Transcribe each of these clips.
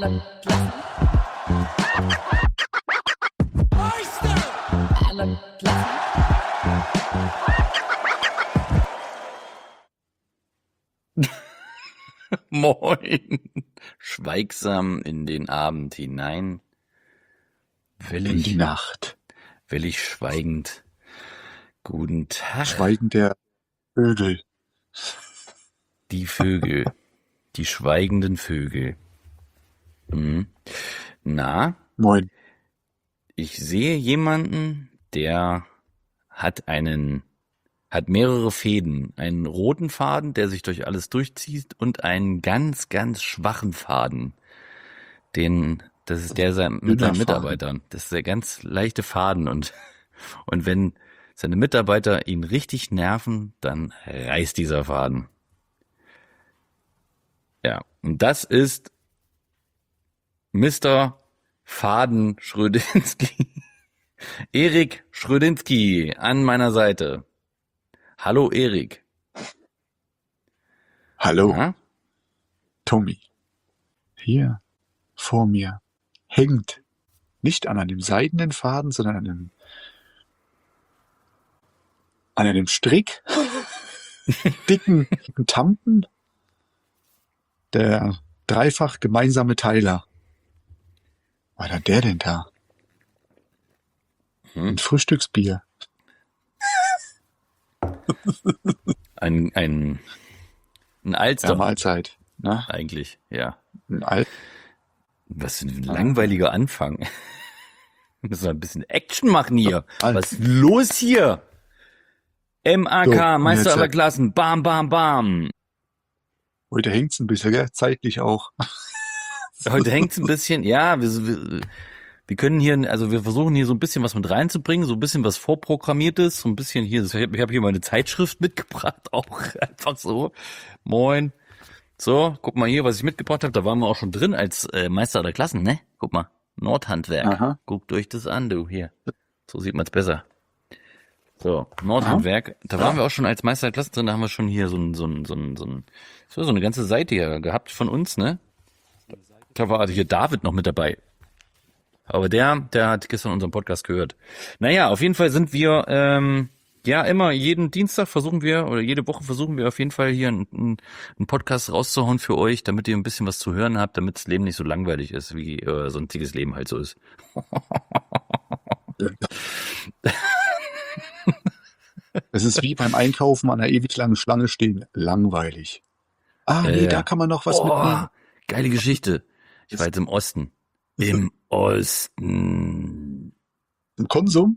Moin, schweigsam in den Abend hinein, In die Nacht. will ich schweigend. Guten Tag, Schweigen der Vögel. die Vögel, die schweigenden Vögel. Na, Moin. ich sehe jemanden, der hat mehrere Fäden. Einen roten Faden, der sich durch alles durchzieht, und einen ganz, ganz schwachen Faden. Das ist der mit seinen Faden. Mitarbeitern. Das ist der ganz leichte Faden, und wenn seine Mitarbeiter ihn richtig nerven, dann reißt dieser Faden. Ja, und das ist Mr. Faden Schrödinski. Erik Schrödinski an meiner Seite. Hallo Erik. Hallo, Na? Tommy. Hier vor mir hängt nicht an einem seidenen Faden, sondern an einem Strick, dicken Tampen, der dreifach gemeinsame Teiler. Was hat der denn da? Ein Frühstücksbier. Ein Ja, Alster Mahlzeit. Na, eigentlich, ja. ein Was für ein langweiliger Anfang. Müssen wir ein bisschen Action machen hier. Alt. Was ist los hier? MAK, So, und Meister jetzt, aller Klassen, bam, bam, bam. Heute hängt's ein bisschen, gell? Zeitlich auch. Heute hängt's ein bisschen, ja, wir können hier, also wir versuchen hier so ein bisschen was mit reinzubringen, so ein bisschen was Vorprogrammiertes, so ein bisschen hier, ich habe hier mal eine Zeitschrift mitgebracht, auch einfach so. Moin. So, guck mal hier, was ich mitgebracht habe, da waren wir auch schon drin als Meister aller Klassen, ne? Guck mal, Nordhandwerk. Aha. Guckt euch das an, du, hier. So sieht man's besser. So, Nordhandwerk, da waren wir auch schon als Meister der Klasse drin, da haben wir schon hier so eine ganze Seite hier gehabt von uns, ne? Da war hier David noch mit dabei. Aber der hat gestern unseren Podcast gehört. Naja, auf jeden Fall sind wir, ja, immer jeden Dienstag versuchen wir, oder jede Woche versuchen wir auf jeden Fall hier einen Podcast rauszuhauen für euch, damit ihr ein bisschen was zu hören habt, damit das Leben nicht so langweilig ist, wie sonstiges Leben halt so ist. Es ist wie beim Einkaufen an einer ewig langen Schlange stehen. Langweilig. Nee, Ja. da kann man noch was mitnehmen. Geile Geschichte. Ich war jetzt im Osten. Im Osten. Ein Konsum?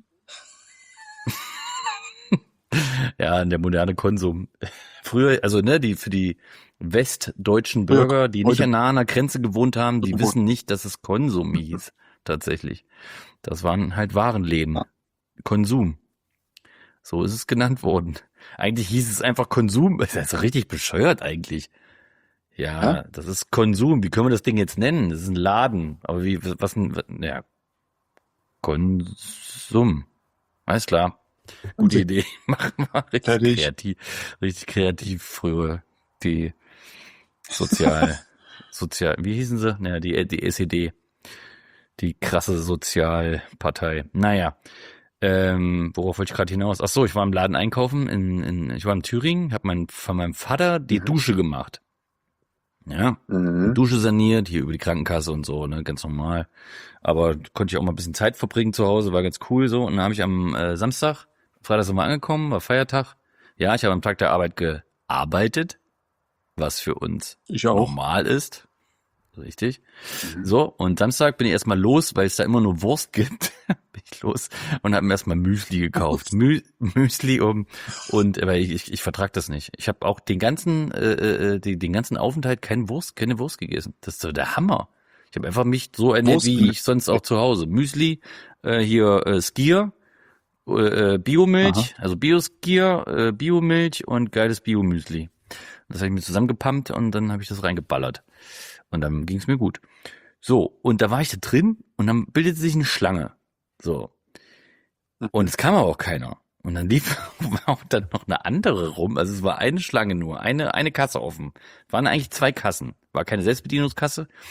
Ja, der moderne Konsum. Früher, also für die westdeutschen Bürger, die nicht heute- nah an der Grenze gewohnt haben, die Gewohnt. wissen nicht, dass es Konsum hieß. Tatsächlich. Das waren halt Warenläden. Konsum. So ist es genannt worden. Eigentlich hieß es einfach Konsum. Das ist richtig bescheuert eigentlich. Ja, das ist Konsum. Wie können wir das Ding jetzt nennen? Das ist ein Laden. Aber ja. Konsum. Alles klar. Gute Idee. Machen wir Fertig. richtig kreativ früher. Die sozial, wie hießen sie? Naja, die SED. Die krasse Sozialpartei. Naja. Worauf wollte ich gerade hinaus? Ach so, ich war im Laden einkaufen ich war in Thüringen, habe von meinem Vater die Dusche gemacht. Ja, Dusche saniert, hier über die Krankenkasse und so, ne, ganz normal. Aber konnte ich auch mal ein bisschen Zeit verbringen zu Hause, war ganz cool so. Und dann habe ich am Freitag sind wir angekommen, war Feiertag. Ja, ich habe am Tag der Arbeit gearbeitet, was für uns Ich auch. normal ist. Richtig. So, und Samstag bin ich erstmal los, weil es da immer nur Wurst gibt. Bin ich los und habe mir erstmal Müsli gekauft. Müsli weil ich vertrag das nicht. Ich habe auch den ganzen Aufenthalt keine Wurst gegessen. Das ist so der Hammer. Ich habe einfach mich so ernährt, wie ich sonst auch zu Hause. Müsli, Skier, Biomilch, also Bio-Skier, Biomilch und geiles Biomüsli. Das habe ich mir zusammengepumpt und dann habe ich das reingeballert. Und dann ging es mir gut. So, und da war ich da drin und dann bildete sich eine Schlange. So. Und es kam aber auch keiner. Und dann lief auch dann noch eine andere rum. Also es war eine Schlange nur, eine Kasse offen. Waren eigentlich 2 Kassen. War keine Selbstbedienungskasse.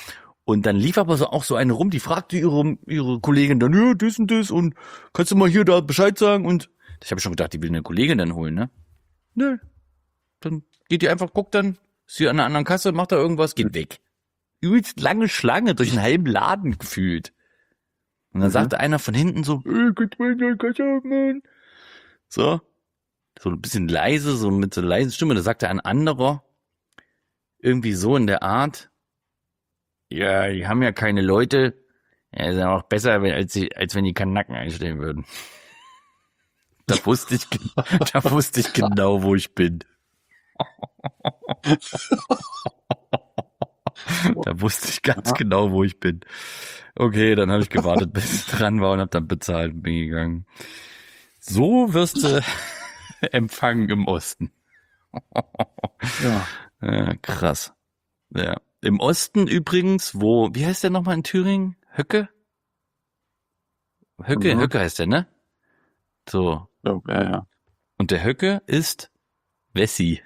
Und dann lief aber auch so eine rum, die fragte ihre Kollegin dann, ja, das und das und kannst du mal hier da Bescheid sagen? Und ich habe schon gedacht, die will eine Kollegin dann holen, ne? Nö. Dann geht die einfach, guckt dann, ist sie an einer anderen Kasse, macht da irgendwas, geht weg. Übelst lange Schlange durch einen halben Laden gefühlt. Und dann sagte einer von hinten so, könnt ihr mal eine Kasse haben, Mann? So ein bisschen leise, so mit so leisen Stimme, da sagte ein anderer, irgendwie so in der Art, ja, die haben ja keine Leute, ja, ist ja auch besser, als wenn die Kanaken einstellen würden. Da wusste ich genau, wo ich bin. Da wusste ich ganz genau, wo ich bin. Okay, dann habe ich gewartet, bis es dran war und habe dann bezahlt und bin gegangen. So wirst du empfangen im Osten. Ja, krass. Ja. Im Osten übrigens, wie heißt der nochmal in Thüringen? Höcke? Höcke heißt der, ne? So. Ja. Und der Höcke ist Wessi.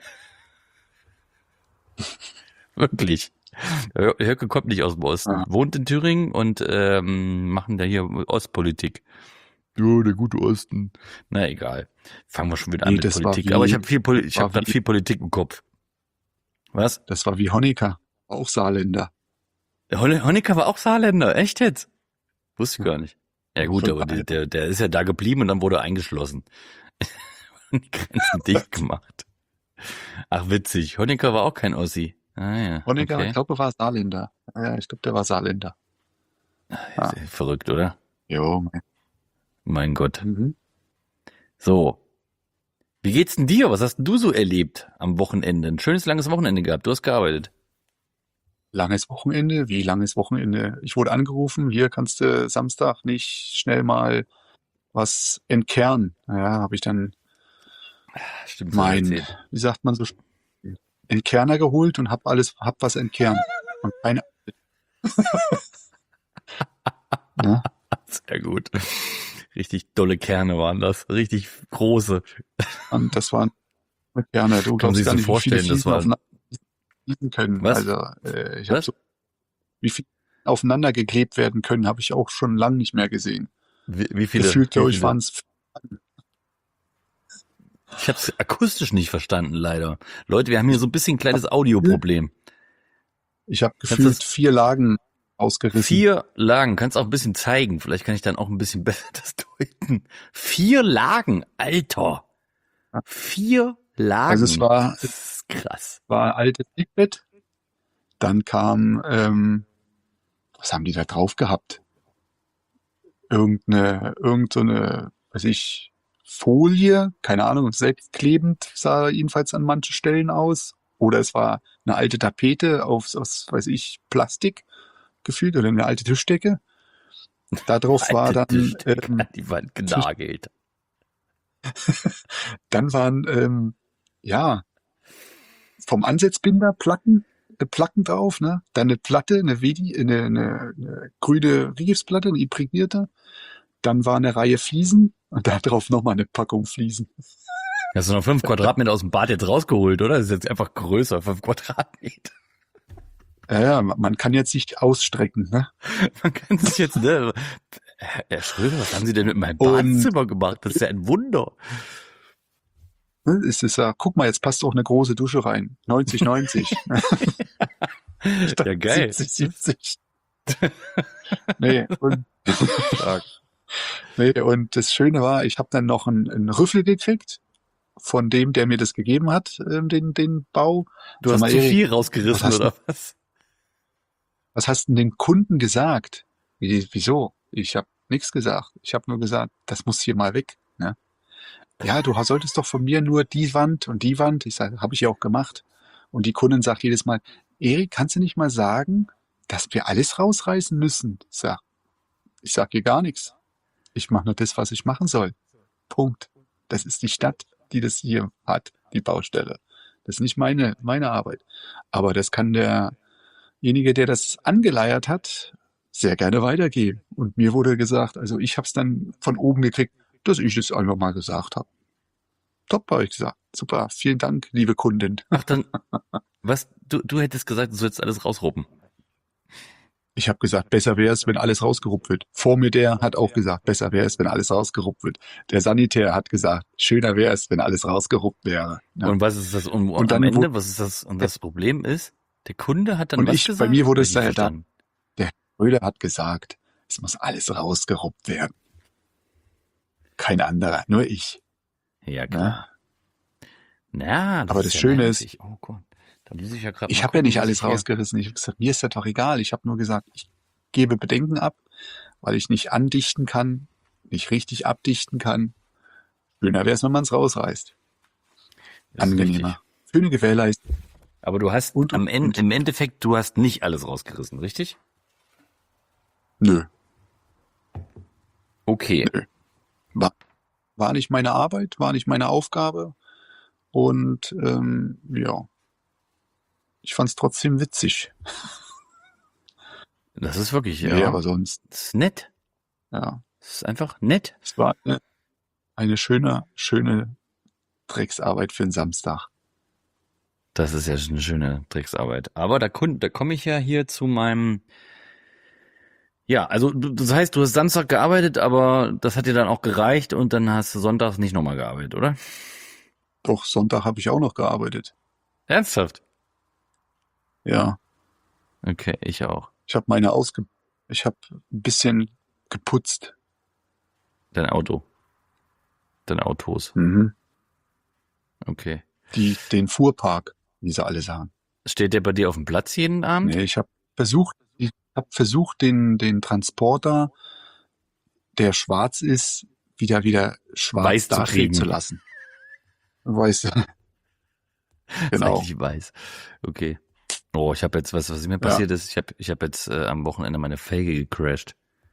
Wirklich. Der Höcke kommt nicht aus dem Osten. Wohnt in Thüringen und machen da hier Ostpolitik. Ja, der gute Osten. Na egal. Fangen wir schon wieder an mit Politik. Aber ich habe gerade viel Politik im Kopf. Was? Das war wie Honecker, auch Saarländer. Honecker war auch Saarländer, echt jetzt? Wusste ich gar nicht. Ja gut, aber der ist ja da geblieben und dann wurde eingeschlossen. Die Grenzen dicht gemacht. Ach witzig, Honecker war auch kein Ossi. Ah ja. Honecker, okay. Ich glaube, war Saarländer. Ja, ich glaube, der war Saarländer. Ja. Verrückt, oder? Jo. Mein Gott. So. Wie geht's denn dir? Was hast denn du so erlebt am Wochenende? Ein schönes, langes Wochenende gehabt. Du hast gearbeitet. Langes Wochenende? Wie langes Wochenende? Ich wurde angerufen, hier kannst du Samstag nicht schnell mal was entkernen. Ja, habe ich dann Stimmt, wie sagt man so, Entkerner geholt und hab was entkernt. Und keine ja? Sehr gut. Richtig dolle Kerne waren das. Richtig große. Und das waren Kerne. Du Kann man sich gar so nicht, vorstellen, wie das viele war fließen können. Was? Also ich habe wie viel aufeinander geklebt werden können, habe ich auch schon lange nicht mehr gesehen. Wie viele? Gefühlt, glaube ich, waren es. Ich habe es akustisch nicht verstanden, leider. Leute, wir haben hier so ein bisschen ein kleines Audioproblem. Ich habe gefühlt 4 Lagen ausgerissen. 4 Lagen, kannst auch ein bisschen zeigen. Vielleicht kann ich dann auch ein bisschen besser das deuten. 4 Lagen, Alter. 4 Lagen. Also es war, das ist krass. War ein altes Deckbett. Dann kam, was haben die da drauf gehabt? Irgend so eine, weiß ich, Folie, keine Ahnung, selbstklebend sah jedenfalls an manchen Stellen aus. Oder es war eine alte Tapete aus, weiß ich, Plastik gefühlt oder eine alte Tischdecke. Darauf war dann an die Wand genagelt. Dann waren vom Ansetzbinder Platten drauf, ne? Dann eine Platte, eine grüne Riefsplatte, eine imprägnierte. Dann war eine Reihe Fliesen und da drauf nochmal eine Packung Fliesen. Hast du noch 5 Quadratmeter aus dem Bad jetzt rausgeholt, oder? Das ist jetzt einfach größer, 5 Quadratmeter. Ja, man kann jetzt nicht ausstrecken, ne? Man kann sich jetzt, ne? Herr Schröder, was haben Sie denn mit meinem Badezimmer gemacht? Das ist ja ein Wunder. Es ist ja, guck mal, jetzt passt auch eine große Dusche rein. 90. Ja, geil. 70. Nee, und das Schöne war, ich habe dann noch einen Rüffel gekriegt von dem, der mir das gegeben hat, den Bau. Du hast zu viel rausgerissen, oder was? Was hast denn den Kunden gesagt? Wieso? Ich habe nichts gesagt. Ich habe nur gesagt, das muss hier mal weg. Ne? Ja, du solltest doch von mir nur die Wand und die Wand. Ich sage, habe ich ja auch gemacht. Und die Kundin sagt jedes Mal, Erik, kannst du nicht mal sagen, dass wir alles rausreißen müssen? Ich sag hier gar nichts. Ich mache nur das, was ich machen soll. Punkt. Das ist die Stadt, die das hier hat, die Baustelle. Das ist nicht meine Arbeit. Aber das kann derjenige, der das angeleiert hat, sehr gerne weitergeben. Und mir wurde gesagt, also ich habe es dann von oben gekriegt, dass ich es einfach mal gesagt habe. Top, habe ich gesagt. Super, vielen Dank, liebe Kundin. Ach dann, was, du hättest gesagt, du sollst alles rausruppen. Ich habe gesagt, besser wäre es, wenn alles rausgeruppt wird. Vor mir der hat auch gesagt, besser wäre es, wenn alles rausgeruppt wird. Der Sanitär hat gesagt, schöner wäre es, wenn alles rausgeruppt wäre. Ja. Und was ist das Und am dann Ende? Was ist das? Und das Problem ist, der Kunde hat dann und was bei mir gesagt? wurde Habe es ich nicht daher da, verstanden. der Röder hat gesagt, es muss alles rausgeruppt werden. Kein anderer, nur ich. Ja, Ne? klar. Na, das Aber ist das ja Schöne ist, nervig. Oh Gott. Da muss ich ja gerade ich mal habe ja gucken, nicht was alles ich hier. rausgerissen. Ich habe gesagt, mir ist das doch egal. Ich habe nur gesagt, ich gebe Bedenken ab, weil ich nicht andichten kann, nicht richtig abdichten kann. Schöner wäre es, wenn man es rausreißt. Das ist richtig. Angenehmer. Schöne Gewährleistung. Aber du hast Und. im Endeffekt, du hast nicht alles rausgerissen, richtig? Nö, Okay. nö. War nicht meine Arbeit, war nicht meine Aufgabe. Und ja, ich fand es trotzdem witzig. Das ist wirklich, Nee, ja. aber sonst, Das ist nett. ja. Das ist einfach nett. Es war eine schöne Drecksarbeit für einen Samstag. Das ist ja eine schöne Drecksarbeit. Aber da komme ich ja hier zu meinem. Ja, also das heißt, du hast Samstag gearbeitet, aber das hat dir dann auch gereicht und dann hast du sonntags nicht nochmal gearbeitet, oder? Doch, Sonntag habe ich auch noch gearbeitet. Ernsthaft? Ja, Okay, ich auch. ich habe ich habe ein bisschen geputzt. Dein Auto. Deine Autos. Mhm. Okay. Den Fuhrpark, wie sie alle sagen. Steht der bei dir auf dem Platz jeden Abend? Nee, ich habe versucht, den Transporter, der schwarz ist, wieder schwarz Weiß zu dastehen zu kriegen. lassen. Weißt du? Ist Genau. eigentlich weiß. Okay. Oh, ich habe jetzt, was mir Ja. passiert ist, ich hab jetzt am Wochenende meine Felge gecrashed.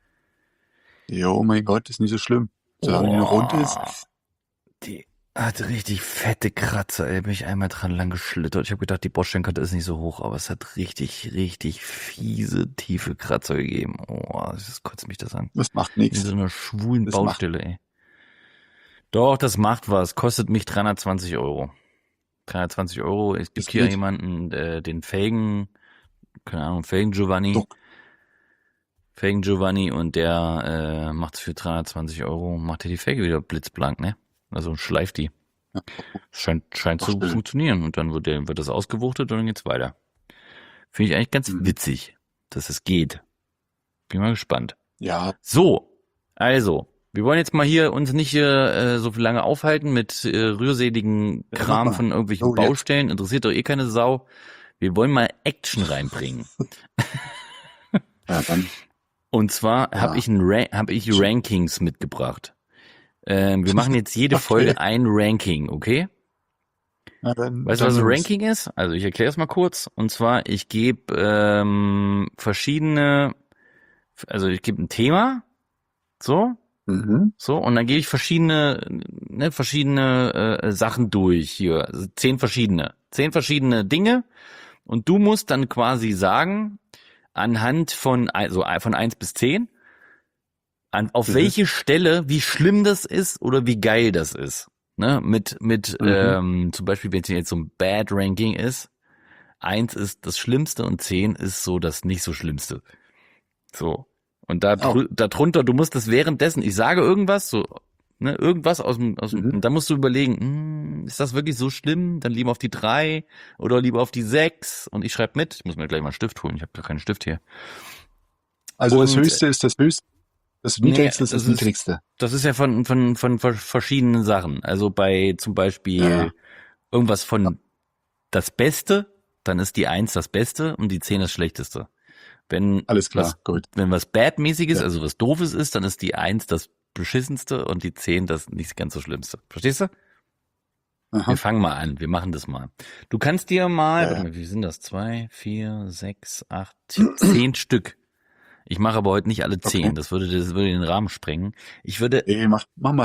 Jo, oh mein Gott, ist nicht so schlimm. Solange die noch rund ist. Die hat richtig fette Kratzer, ey. Bin ich einmal dran lang geschlittert. Ich habe gedacht, die Bordsteinkante ist nicht so hoch, aber es hat richtig fiese, tiefe Kratzer gegeben. Oh, das kotzt mich das an. Das macht In nichts. so einer schwulen Das macht- Baustelle, ey. Doch, das macht was. Kostet mich 320 Euro. 320 Euro. Es gibt Das hier geht. jemanden, den Felgen, keine Ahnung, Felgen Giovanni. Doch. Felgen Giovanni und der macht's für 320 Euro, macht dir die Felge wieder blitzblank, ne? Also schleift die. Ja. Scheint Ach, zu schön. funktionieren. Und dann wird das ausgewuchtet und dann geht's weiter. Finde ich eigentlich ganz Mhm. witzig, dass es geht. Bin mal gespannt. Ja, So, also, wir wollen jetzt mal hier uns nicht so viel lange aufhalten mit rührseligen Ja, Kram mach mal. von irgendwelchen So, jetzt. Baustellen. Interessiert doch eh keine Sau. Wir wollen mal Action reinbringen. ja, dann. Und zwar Ja. habe ich Rankings mitgebracht. Wir machen jetzt jede Okay. Folge ein Ranking, okay? Ja, dann Weißt du, dann was ein los. Ranking ist? Also ich erkläre es mal kurz. Und zwar, ich gebe ich gebe ein Thema, so, Mhm. und dann gebe ich verschiedene Sachen durch hier. Also 10 verschiedene Dinge. Und du musst dann quasi sagen, anhand von 1 bis 10, auf Mhm. welche Stelle, wie schlimm das ist oder wie geil das ist. Ne? Zum Beispiel, wenn es jetzt so ein Bad Ranking ist, 1 ist das Schlimmste und 10 ist so das nicht so Schlimmste. So. Und darunter, du musst das währenddessen, ich sage irgendwas, so, ne, irgendwas und da musst du überlegen, ist das wirklich so schlimm? Dann lieber auf die 3 oder lieber auf die 6 und ich schreibe mit. Ich muss mir gleich mal einen Stift holen, ich habe gar keinen Stift hier. Also das Und- Höchste ist das Höchste, das Niedrigste ist das das ist- Niedrigste. Das ist ja von verschiedenen Sachen. Also bei zum Beispiel Ja. irgendwas von das Beste, dann ist die 1 das Beste und die 10 das Schlechteste. Wenn Alles klar, gut. wenn was Bad-mäßiges, Ja. also was Doofes ist, dann ist die 1 das Beschissenste und die 10 das nicht ganz so Schlimmste. Verstehst du? Aha. Wir fangen mal an, wir machen das mal. Du kannst dir mal, Ja. warte mal, wie sind das? 2, 4, 6, 8, 10 Stück. Ich mache aber heute nicht alle 10, Okay. das würde den Rahmen sprengen. Ich mach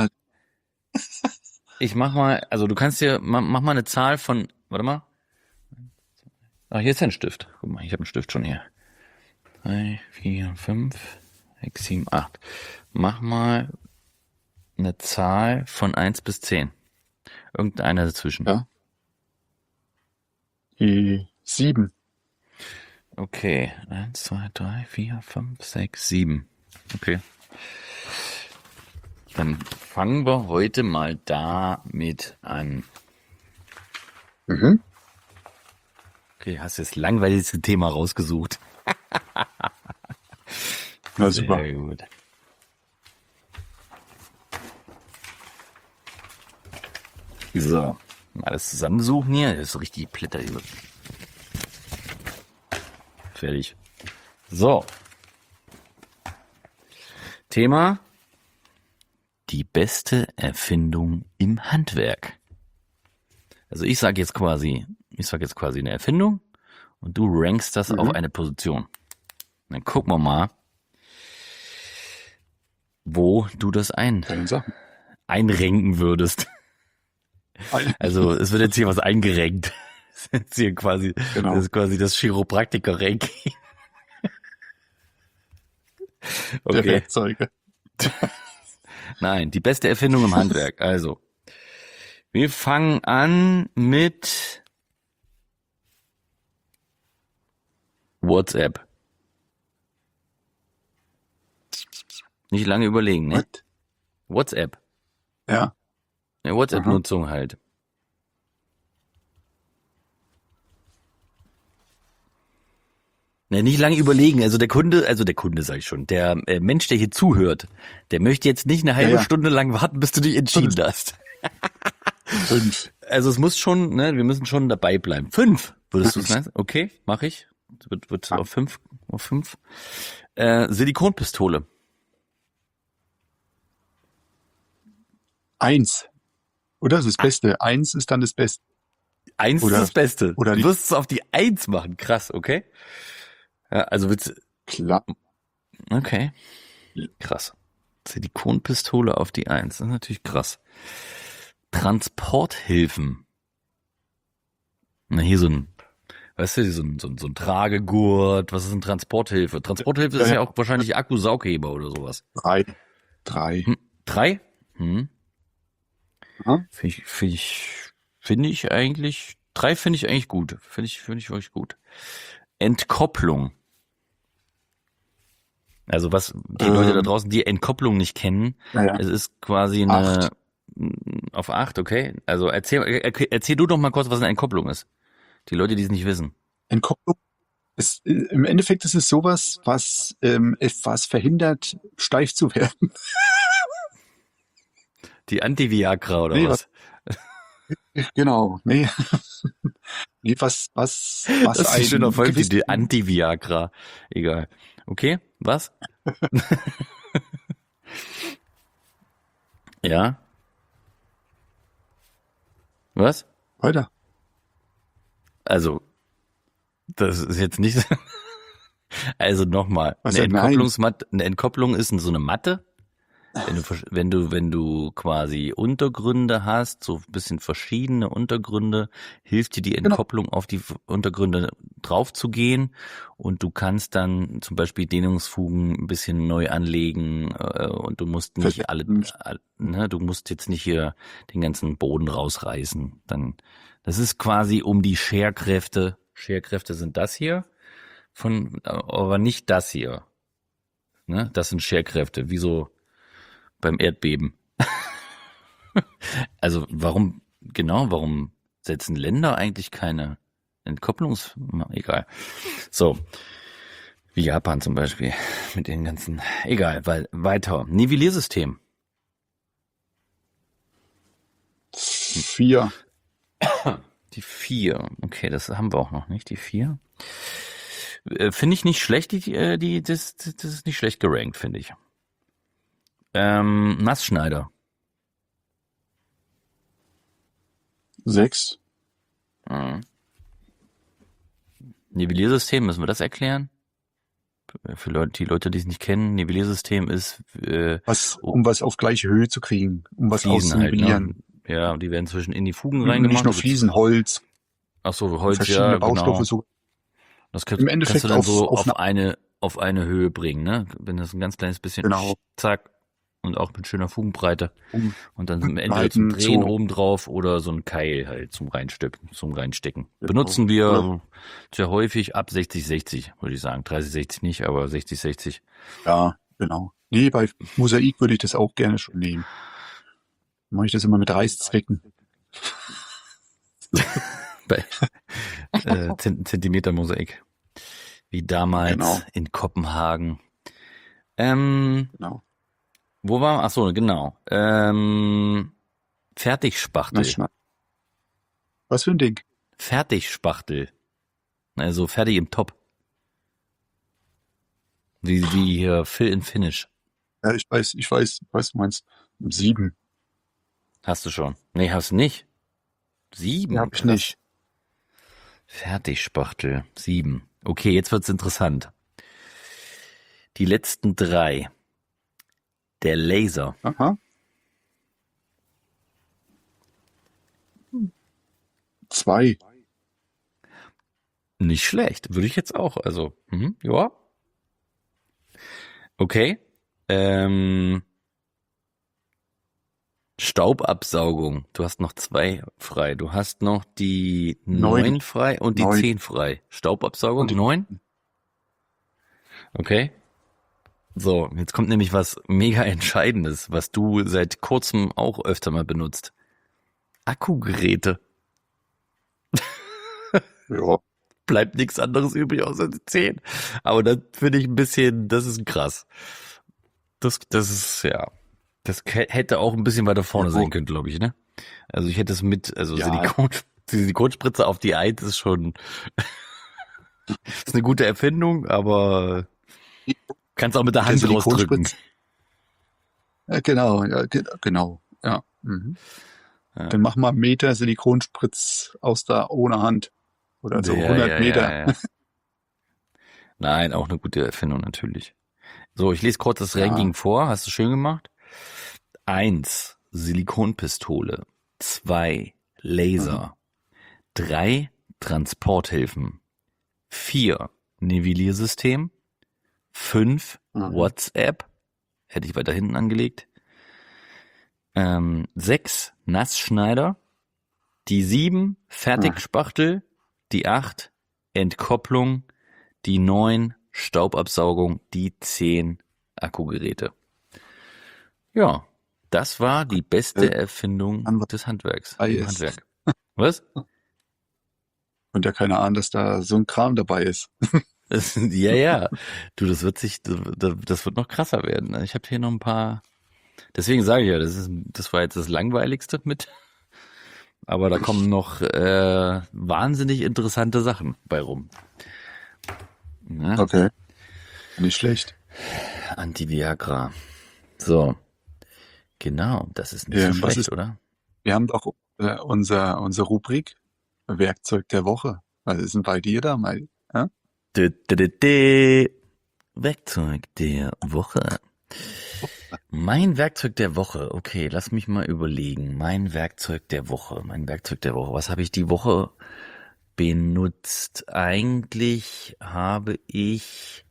mal, also du kannst dir, mach mal eine Zahl von, warte mal. Ach, hier ist ein Stift. Guck mal, ich habe einen Stift schon hier. 3, 4, 5, 6, 7, 8. Mach mal eine Zahl von 1 bis 10. Irgendeine dazwischen. Ja. Die 7. Okay, 1, 2, 3, 4, 5, 6, 7. Okay. Dann fangen wir heute mal damit an. Mhm. Okay, hast du das langweiligste Thema rausgesucht. Na super. Sehr gut. So, mal alles zusammensuchen hier. Das ist richtig Blätter hier. Fertig. So. Thema: die beste Erfindung im Handwerk. Also ich sage jetzt quasi eine Erfindung und du rankst das auf eine Position. Dann gucken wir mal, wo du das Keine Sachen. einrenken würdest. Also es wird jetzt hier was eingerenkt. Das ist jetzt hier quasi, Genau. das ist quasi das Chiropraktiker-Ranking. Der Okay. Werkzeuge. Nein, die beste Erfindung im Handwerk. Also, wir fangen an mit WhatsApp. Nicht lange überlegen, ne? What? WhatsApp. Ja. Ja, WhatsApp-Nutzung halt. Ne, nicht lange überlegen. Also der Kunde sag ich schon, der Mensch, der hier zuhört, der möchte jetzt nicht eine halbe Ja. Stunde lang warten, bis du dich entschieden hast. 5. Also es muss schon, ne, wir müssen schon dabei bleiben. 5, würdest du sagen? Okay, mache ich. Wird auf 5. Silikonpistole. 1. Oder? Das ist das Beste. 1 ist dann das Beste. 1 ist Oder- das Beste. oder Du die- wirst es auf die 1 machen. Krass, okay. Ja, also wird's, Klar. okay. Krass. Silikonpistole auf die 1. Das ist natürlich krass. Transporthilfen. Na, hier so ein, weißt du, so ein Tragegurt. Was ist eine Transporthilfe? Transporthilfe ist ja auch wahrscheinlich Akkusaughebber oder sowas. 3. 3. 3? Ja. Finde ich eigentlich, 3 finde ich eigentlich gut. Finde ich wirklich gut. Entkopplung. Also was die Leute da draußen, die Entkopplung nicht kennen, Naja. es ist quasi auf 8, okay. Also erzähl du doch mal kurz, was eine Entkopplung ist. Die Leute, die es nicht wissen. Entkopplung. Im Endeffekt ist es sowas, was etwas verhindert, steif zu werden. Die Anti-Viagra oder Nee, was? Genau. Nee. Nee, was Das ist ein schöner Folgentitel, Anti-Viagra. Egal. Okay, was? Ja. Was? Weiter. Also, das ist jetzt nicht. Also nochmal. Was Eine denn? Nein. Eine Entkopplung ist so eine Matte. Wenn du quasi Untergründe hast, so ein bisschen verschiedene Untergründe, hilft dir die Entkopplung auf die Untergründe drauf zu gehen und du kannst dann zum Beispiel Dehnungsfugen ein bisschen neu anlegen und du musst nicht du musst jetzt nicht hier den ganzen Boden rausreißen. Das ist quasi um die Scherkräfte. Scherkräfte sind das hier aber nicht das hier. Ne? Das sind Scherkräfte, wie so beim Erdbeben. Also warum setzen Länder eigentlich keine egal. So, wie Japan zum Beispiel mit den ganzen, egal, weil weiter. Nivelliersystem. 4. Die 4, okay, das haben wir auch noch nicht, die 4. Finde ich nicht schlecht, das ist nicht schlecht gerankt, finde ich. Nassschneider. 6. Nivelliersystem, müssen wir das erklären? Für die Leute, die es nicht kennen, Nivelliersystem ist Um was auf gleiche Höhe zu kriegen, um was Fliesen halt, auszunivellieren. ne? Ja, die werden in die Fugen Nicht reingemacht. nur Fliesen, Holz, Ach so, Holz, verschiedene ja, Baustoffe. genau. So. Das Im Endeffekt kannst du dann so auf auf eine Höhe bringen, ne? Wenn das ein ganz kleines bisschen, Genau. zack, und auch mit schöner Fugenbreite. Um Und dann entweder zum Breiten Drehen zu, oben drauf oder so ein Keil halt zum Reinstecken. genau. Benutzen Oder, wir sehr häufig ab 60-60, würde ich sagen. 30-60 nicht, aber 60-60. ja, genau. Nee, bei Mosaik würde ich das auch gerne schon nehmen. Mache ich das immer mit Reißzwecken. Bei Zentimeter Mosaik. Wie damals Genau, in Kopenhagen. Ähm, genau. wo war? Ach so, genau. Na, Fertigspachtel. schneid. Was für ein Ding? Fertigspachtel. Also fertig im Top. Wie hier Fill in Finish. Ja, ich weiß, du meinst 7. Hast du schon? Nee, hast du nicht. Die 7, habe ich krass. nicht. Fertigspachtel, 7. Okay, jetzt wird's interessant. Die letzten 3. Der Laser. Aha. 2. Nicht schlecht, würde ich jetzt auch. Also, ja. Okay. Staubabsaugung. Du hast noch 2 frei. Du hast noch die 9. 9 frei und die 9. 10 frei. Staubabsaugung, Und 9? Okay. So, jetzt kommt nämlich was mega Entscheidendes, was du seit kurzem auch öfter mal benutzt. Akkugeräte. ja, Bleibt nichts anderes übrig außer die 10. Aber das finde ich ein bisschen, das ist krass. Das ist, ja, das hätte auch ein bisschen weiter vorne sein ja, können, glaube ich, ne? Also ich hätte es mit, also ja, Silikonspritze auf die Eins ist schon, ist eine gute Erfindung, aber kannst auch mit der mit der Hand rausdrücken. Silikonspritze. Genau, ja, genau. Ja. Mhm. Ja, Dann mach mal einen Meter Silikonspritz aus da ohne Hand. Oder so ja, 100 ja, Meter. ja. Nein, auch eine gute Erfindung natürlich. So, ich lese kurz das Ja. Ranking vor. Hast du schön gemacht? 1, Silikonpistole. 2, Mhm. Laser. 3, Transporthilfen. 4, Nivelliersystem. 5, Mhm. WhatsApp. Hätte ich weiter hinten angelegt. 6, Nassschneider. Die 7, Mhm. Fertigspachtel. Die 8, Entkopplung. Die 9, Staubabsaugung. Die 10, Akkugeräte. Ja, das war die beste Erfindung An was des Handwerks. dabei Im ist. Handwerk. Was? Und ja keine Ahnung, dass da so ein Kram dabei ist. Ja, ja. Du, das wird noch krasser werden. Ich habe hier noch ein paar. Deswegen sage ich ja, das war jetzt das Langweiligste mit. Aber da kommen noch wahnsinnig interessante Sachen bei rum. Ja, Okay. Nicht schlecht. Anti-Viagra. So, genau. Das ist nicht so Was schlecht, ist, oder? wir haben doch unsere Rubrik Werkzeug der Woche. Was ist denn bei dir da, Mai? Ja? Dü, dü, dü, dü. Werkzeug der Woche. Mein Werkzeug der Woche. Okay, lass mich mal überlegen. Mein Werkzeug der Woche. Was habe ich die Woche benutzt? Eigentlich habe ich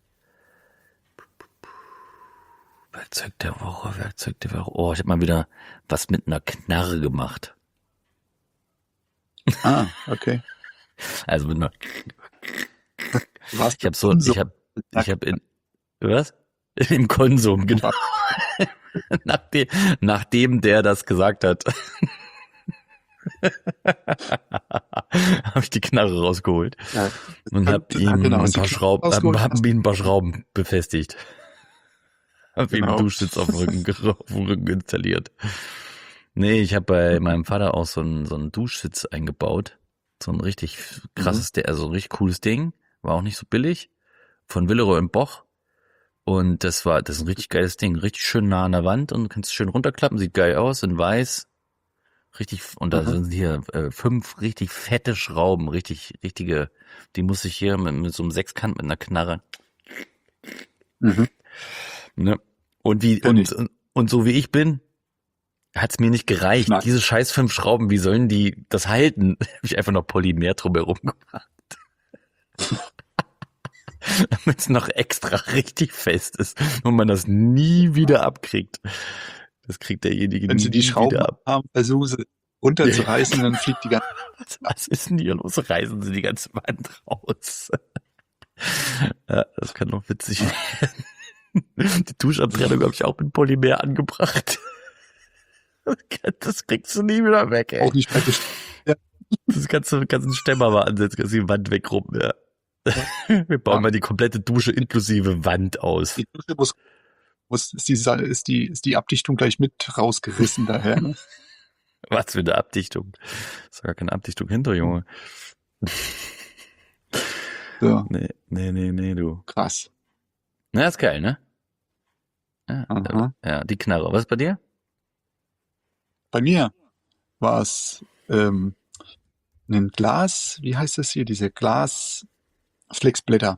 Werkzeug der Woche. Oh, ich habe mal wieder was mit einer Knarre gemacht. Ah, okay. Also mit einer, Was ich habe in, was? Im Konsum, genau. Nachdem der das gesagt hat, habe ich die Knarre rausgeholt Ja, und habe ihm genau, ein die paar Knarre Schrauben, rausgeholt hab hast. ihm ein paar Schrauben befestigt. Hab ihm einen Genau. Duschsitz auf dem Rücken installiert. Nee, ich habe bei meinem Vater auch so einen Duschsitz eingebaut. So ein richtig krasses, also ein richtig cooles Ding. War auch nicht so billig. Von Willeroy und Boch. Und das ist ein richtig geiles Ding. Richtig schön nah an der Wand und kannst schön runterklappen. Sieht geil aus, in weiß. Richtig, und da Mhm. sind hier 5 richtig fette Schrauben. Richtige, die muss ich hier mit so einem Sechskant mit einer Knarre. Mhm. Ne? Kenn ich. Und so wie ich bin, hat's mir nicht gereicht. Schnack. Diese scheiß 5 Schrauben, wie sollen die das halten? Habe ich einfach noch Polymer drumherum gemacht. Damit es noch extra richtig fest ist und man das nie wieder abkriegt. Das kriegt derjenige Wenn nie sie die Schrauben wieder ab. haben, versuchen sie runterzureißen, dann fliegt die ganze Was ist denn hier los? Reißen sie die ganze Wand raus. Ja, das kann doch witzig werden. Die Duschabtrennung habe ich auch mit Polymer angebracht. Das kriegst du nie wieder weg, ey. auch nicht mehr ja, Das kannst du einen Stämmer mal ansetzen, kannst die Wand wegruppen, ja. Wir bauen Ja. mal die komplette Dusche inklusive Wand aus. die Dusche ist die Abdichtung gleich mit rausgerissen daher. Ne? Was für eine Abdichtung. Ist gar keine Abdichtung hinter, Junge. So, Nee, du. krass. Na, ist geil, ne? Ja, Aha. ja, die Knarre. Was ist bei dir? Bei mir war es ein Glas, wie heißt das hier, diese Glasflexblätter.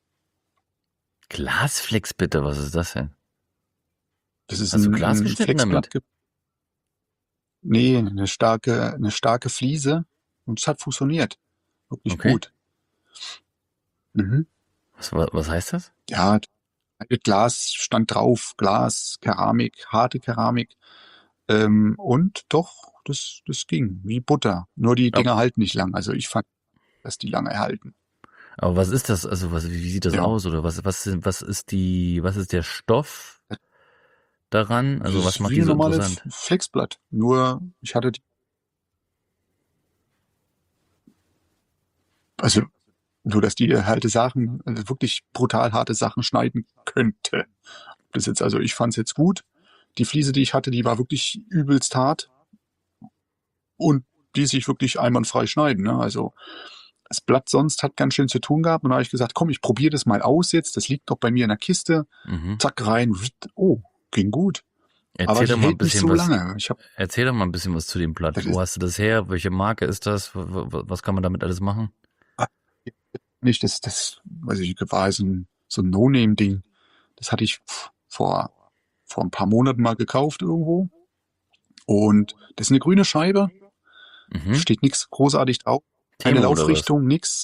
Glasflex bitte, was ist das denn? Das ist Hast du ein Glas geschnitten damit? Nee, eine starke Fliese und es hat funktioniert. Wirklich Okay. gut. Mhm. Was heißt das? Ja, Glas stand drauf, Glas, Keramik, harte Keramik. Und doch, das ging wie Butter. Nur die Aber- Dinger halten nicht lang. Also ich fand, dass die lange halten. Aber was ist das? Also wie sieht das Ja. aus? Oder was ist der Stoff daran? Also Das was ist macht wie die ein so normales interessant? Flexblatt. Nur ich hatte nur dass die harte Sachen, also wirklich brutal harte Sachen schneiden könnte. Ich fand es jetzt gut. Die Fliese, die ich hatte, die war wirklich übelst hart und die sich wirklich einwandfrei schneiden. Ne? Also das Blatt sonst hat ganz schön zu tun gehabt. Und da habe ich gesagt, komm, ich probiere das mal aus jetzt. Das liegt doch bei mir in der Kiste. Mhm. Zack, rein. Oh, ging gut. Aber Erzähl die doch mal ein hält nicht bisschen so was. lange. Erzähl doch mal ein bisschen was zu dem Blatt. Das Wo ist- hast du das her? Welche Marke ist das? Was kann man damit alles machen? Nicht, weiß ich, war so ein No-Name-Ding. Das hatte ich vor ein paar Monaten mal gekauft irgendwo. Und das ist eine grüne Scheibe. Mhm. Steht nichts großartig drauf. Keine Temo oder was? Laufrichtung, nix.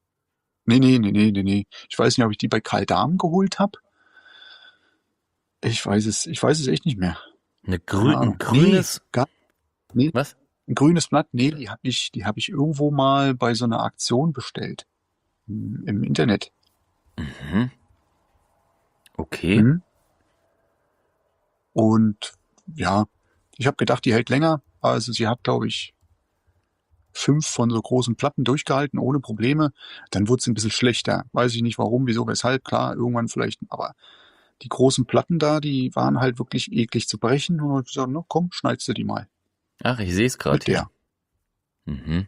Nee. Ich weiß nicht, ob ich die bei Karl Dahm geholt habe. Ich weiß es echt nicht mehr. Keine Ahnung. Ein grünes. Nee, Was? ein grünes Blatt, nee, die hab ich irgendwo mal bei so einer Aktion bestellt. Im Internet. Mhm. Okay. Mhm. Und ja, ich habe gedacht, die hält länger. Also sie hat, glaube ich, 5 von so großen Platten durchgehalten, ohne Probleme. Dann wurde es ein bisschen schlechter. Weiß ich nicht warum, wieso, weshalb. Klar, irgendwann vielleicht. Aber die großen Platten da, die waren halt wirklich eklig zu brechen. Und ich gesagt, na komm, schneidest du die mal. Ach, ich sehe es gerade Mit der. hier. Mhm.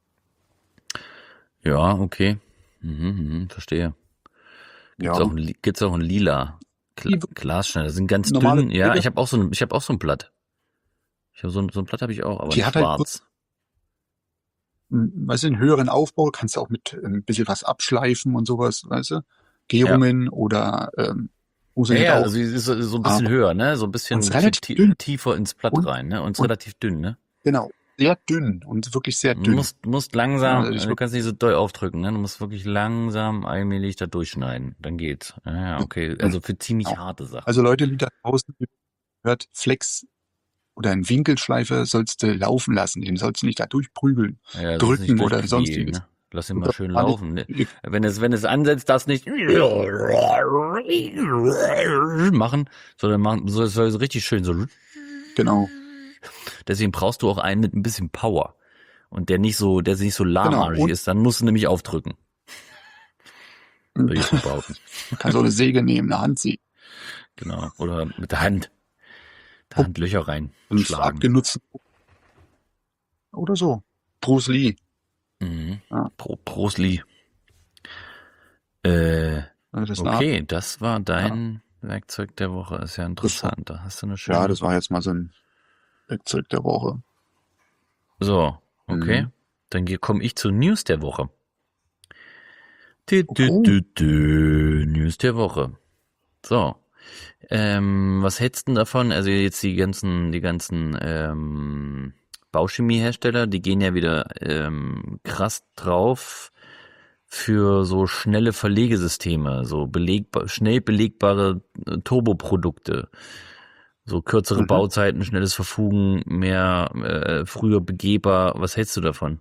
Ja, okay. Verstehe. Ja. Gibt's auch ein lila Die- Glasschneider. Das sind ganz Normale dünn. Ja, Blätter. ich habe auch so ein Blatt. Ich habe so ein Blatt habe ich auch, aber Die nicht hat halt schwarz. Weißt du, einen höheren Aufbau, kannst du auch mit ein bisschen was abschleifen und sowas, weißt du? Gärungen oder funktioniert Ja, auch. also es ist so ein bisschen höher, ne? So ein bisschen, Und es ist relativ dünn. tiefer ins Blatt Und- rein, ne? Und es ist und- relativ dünn, ne? Genau. Sehr dünn und wirklich sehr Du dünn. musst langsam, Ja, also du kannst nicht so doll aufdrücken, ne? Du musst wirklich langsam allmählich da durchschneiden. Dann geht's. Ja, okay. Also für ziemlich Genau. harte Sachen. Also Leute, die da draußen hört, Flex oder ein Winkelschleifer sollst du laufen lassen. Den sollst du nicht da durchprügeln. Ja, das ist drücken nicht oder durchquälen, sonstiges. ne? Lass ihn mal schön Oder- laufen, ne? Wenn es ansetzt, darfst nicht machen, sondern soll es richtig schön so. Genau. Deswegen brauchst du auch einen mit ein bisschen Power. Und der nicht so lahmarschig Und- ist, dann musst du nämlich aufdrücken. Würde ich so behaupten. Man kann so eine Säge nehmen, eine Handsäge Genau. Oder mit der Hand. Löcher und reinschlagen. abgenutzten. Oder so. Bruce Lee. Mhm. Ja. Bruce Lee. Das Okay, das war dein Werkzeug der Woche. Ist ja interessant. Da hast du eine schöne. Ja, das war jetzt mal so ein Werkzeug der Woche. So, okay. Mhm. Dann komme ich zu News der Woche. News der Woche. So. Was hältst du denn davon? Also jetzt die ganzen Bauchemiehersteller, die gehen ja wieder krass drauf, für so schnelle Verlegesysteme, so schnell belegbare Turboprodukte, so kürzere Bauzeiten, schnelles Verfugen, mehr früher begehbar. Was hältst du davon?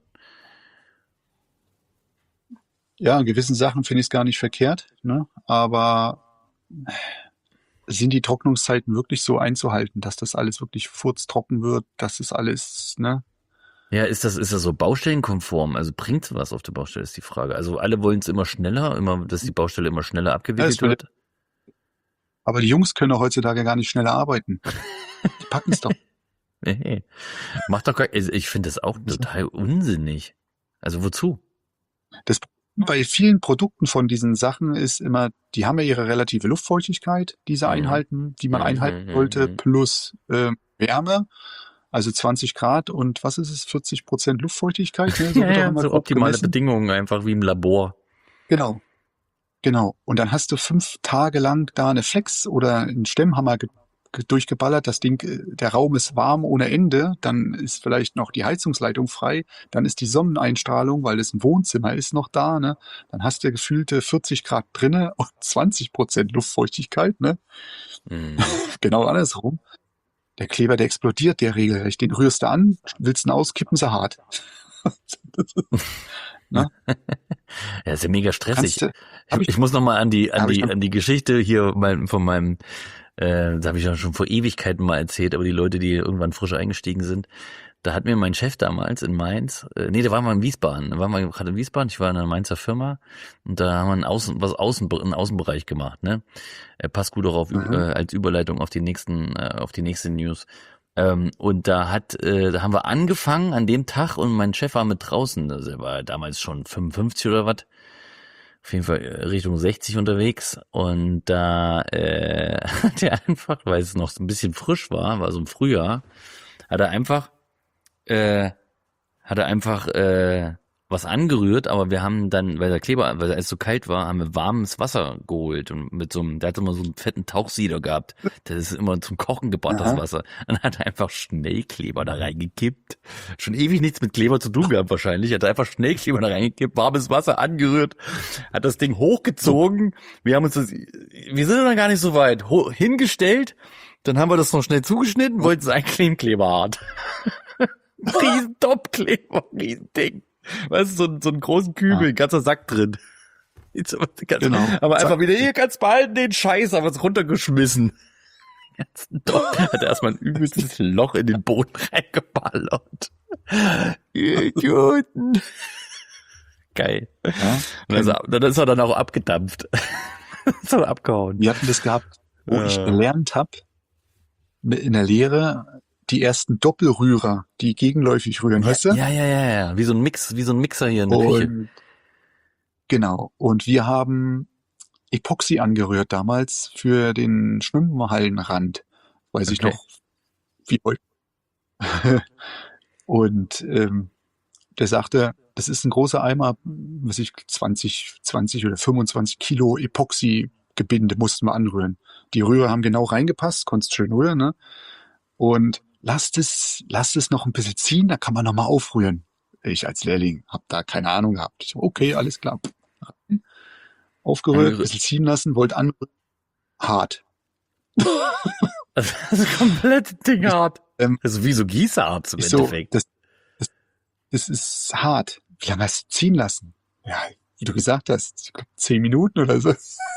Ja, in gewissen Sachen finde ich es gar nicht verkehrt, ne? Aber sind die Trocknungszeiten wirklich so einzuhalten, dass das alles wirklich furztrocken wird, dass das alles, ne? Ja, ist das so baustellenkonform? Also bringt was auf der Baustelle, ist die Frage. Also alle wollen es immer schneller, dass die Baustelle immer schneller Ja, abgewickelt wird. aber die Jungs können doch heutzutage gar nicht schneller arbeiten. Die packen es doch. Nee. Macht doch gar, also ich finde das auch total unsinnig. Also wozu? Das Problem bei vielen Produkten von diesen Sachen ist immer, die haben ja ihre relative Luftfeuchtigkeit, die sie einhalten, die man einhalten sollte, plus Wärme, also 20 Grad und was ist es, 40% Luftfeuchtigkeit? Ne? So wird auch immer so grob optimale gemessen. Bedingungen, einfach wie im Labor. Genau. Und dann hast du 5 Tage lang da eine Flex oder einen Stemmhammer durchgeballert. Das Ding, der Raum ist warm ohne Ende. Dann ist vielleicht noch die Heizungsleitung frei. Dann ist die Sonneneinstrahlung, weil es ein Wohnzimmer ist, noch da. Ne? Dann hast du gefühlte 40 Grad drinne und 20% Luftfeuchtigkeit. Ne? Genau andersrum. Der Kleber, der explodiert der regelrecht. Den rührst du an, willst ihn aus, kippen sie hart. Ja, ist ja mega stressig. Kannst du- Ich muss noch mal an die hab ich noch- Geschichte hier von meinem, da habe ich ja schon vor Ewigkeiten mal erzählt, aber die Leute, die irgendwann frisch eingestiegen sind, da hat mir mein Chef damals in Mainz, da waren wir in Wiesbaden, gerade in Wiesbaden, ich war in einer Mainzer Firma und da haben wir einen Außenbereich gemacht, ne? Passt gut auch als Überleitung auf die nächste News. Und da haben wir angefangen an dem Tag und mein Chef war mit draußen, also er war damals schon 55 oder was, auf jeden Fall Richtung 60 unterwegs und da hat er einfach, weil es noch so ein bisschen frisch war so im Frühjahr, hat er einfach was angerührt, aber wir haben dann, weil es so kalt war, haben wir warmes Wasser geholt und der hat immer so einen fetten Tauchsieder gehabt. Das ist immer zum Kochen gebracht, das Wasser. Und hat er einfach Schnellkleber da reingekippt. Schon ewig nichts mit Kleber zu tun gehabt wahrscheinlich. Hat er einfach Schnellkleber da reingekippt, warmes Wasser angerührt, hat das Ding hochgezogen. Wir sind dann gar nicht so weit hingestellt. Dann haben wir das noch schnell zugeschnitten, wollten es einkleben, Kleber hart. Riesen Topkleber, riesen Ding. Weißt du, so einen großen Kübel, ein ganzer Sack drin. Genau. Aber einfach wieder, hier kannst behalten den Scheiß, aber es runtergeschmissen. Hat er erstmal ein übelstes Loch in den Boden reingeballert. Idioten. Geil. Ja, Und dann ist er dann auch abgedampft. Ist er abgehauen. wir hatten das gehabt, wo ich gelernt habe, in der Lehre, die ersten Doppelrührer, die gegenläufig rühren, weißt du? Ja. Wie so ein Mixer hier in der Küche. Und, genau. Und wir haben Epoxy angerührt damals für den Schwimmhallenrand. Weiß ich Okay. noch, wie heute. Und der sagte, das ist ein großer Eimer, 20 oder 25 Kilo Epoxy-Gebinde mussten wir anrühren. Die Rührer haben genau reingepasst, konntest schön rühren, ne? Und lasst es noch ein bisschen ziehen, da kann man noch mal aufrühren. Ich als Lehrling habe da keine Ahnung gehabt. Ich so, okay, alles klar. Aufgerührt, ein bisschen ziehen lassen, wollte anrühren. Hart. Das ist komplett Ding hart. Ähm, Also wie so Gießerarzt im Ich so, Endeffekt. das ist hart. Wie lange hast du ziehen lassen? Ja, wie du gesagt hast, ich glaub, 10 Minuten oder so.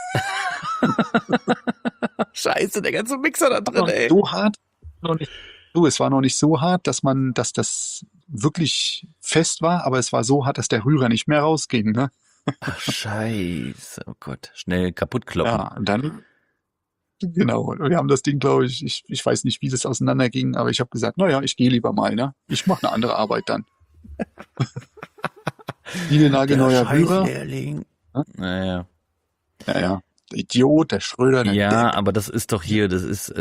Scheiße, der ganze Mixer da drin, ey. So hart. Es war noch nicht so hart, dass das wirklich fest war, aber es war so hart, dass der Rührer nicht mehr rausging, ne? Ach, Scheiße, oh Gott. Schnell kaputt kloppen. Ja, und dann, genau, und wir haben das Ding, glaube ich weiß nicht, wie das auseinanderging, aber ich habe gesagt, naja, ich gehe lieber mal, ne? Ich mache eine andere Arbeit dann. Wie eine nagelneuer Rührer. Lehrling. Ja? Naja. Ja. Der Idiot, der Schröder, der Ja, Depp. aber das ist doch das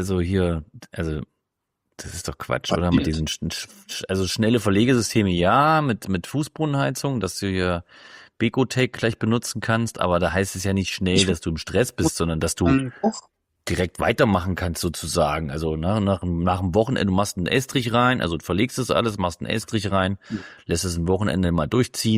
ist doch Quatsch, oder? Mit diesen, also schnelle Verlegesysteme, ja, mit Fußbodenheizung, dass du hier Becotec gleich benutzen kannst, aber da heißt es ja nicht schnell, dass du im Stress bist, sondern dass du direkt weitermachen kannst sozusagen. Also nach dem Wochenende, du machst einen Estrich rein, also du verlegst das alles, machst einen Estrich rein, lässt es ein Wochenende mal durchziehen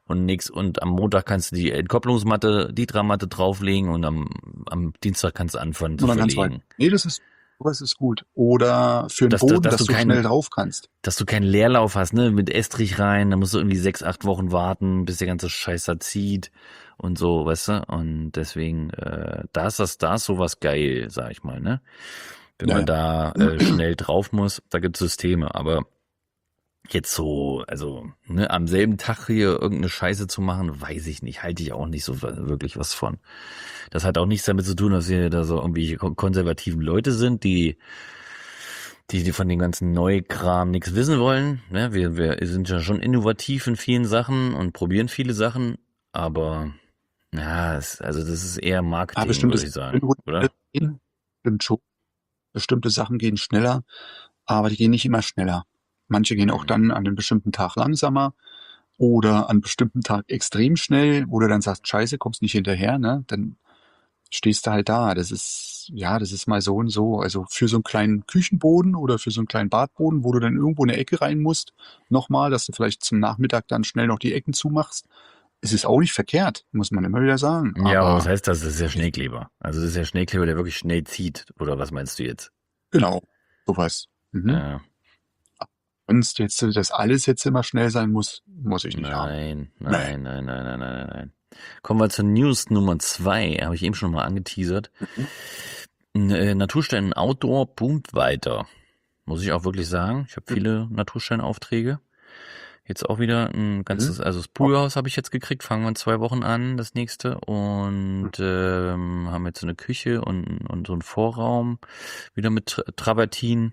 und nix. Und am Montag kannst du die Entkopplungsmatte, die Dramatte drauflegen und am Dienstag kannst du anfangen zu Nur dann ganz weit. verlegen. Nee, sowas ist gut. Oder für den Boden, dass du schnell drauf kannst. Dass du keinen Leerlauf hast, ne, mit Estrich rein, da musst du irgendwie 6, 8 Wochen warten, bis der ganze Scheiß da zieht und so, weißt du? Und deswegen, da ist sowas geil, sag ich mal, ne? Wenn man da schnell drauf muss, da gibt's Systeme, aber jetzt so, also, ne, am selben Tag hier irgendeine Scheiße zu machen, weiß ich nicht, halte ich auch nicht so wirklich was von. Das hat auch nichts damit zu tun, dass wir da so irgendwelche konservativen Leute sind, die von dem ganzen Neukram nichts wissen wollen. Ne? Wir sind ja schon innovativ in vielen Sachen und probieren viele Sachen, aber ja, das ist eher Marketing, würde ich sagen, oder? Stimmt schon. Bestimmte Sachen gehen schneller, aber die gehen nicht immer schneller. Manche gehen auch dann an einem bestimmten Tag langsamer oder an einem bestimmten Tag extrem schnell, wo du dann sagst, scheiße, kommst nicht hinterher, ne? Dann stehst du halt da. Das ist mal so und so. Also für so einen kleinen Küchenboden oder für so einen kleinen Badboden, wo du dann irgendwo in eine Ecke rein musst, nochmal, dass du vielleicht zum Nachmittag dann schnell noch die Ecken zumachst, ist es auch nicht verkehrt, muss man immer wieder sagen. Ja, aber was heißt das? Das ist ja Schneekleber. Also das ist ja Schneekleber, der wirklich schnell zieht. Oder was meinst du jetzt? Genau, sowas. Ja. Wenn jetzt das alles jetzt immer schnell sein muss ich nicht haben. Nein. Kommen wir zur News Nummer 2, habe ich eben schon mal angeteasert. Naturstein Outdoor boomt weiter. Muss ich auch wirklich sagen. Ich habe viele Natursteinaufträge. Jetzt auch wieder ein ganzes, also das Poolhaus habe ich jetzt gekriegt, fangen wir in 2 Wochen an, das nächste. Und haben jetzt so eine Küche und so einen Vorraum, wieder mit Travertin.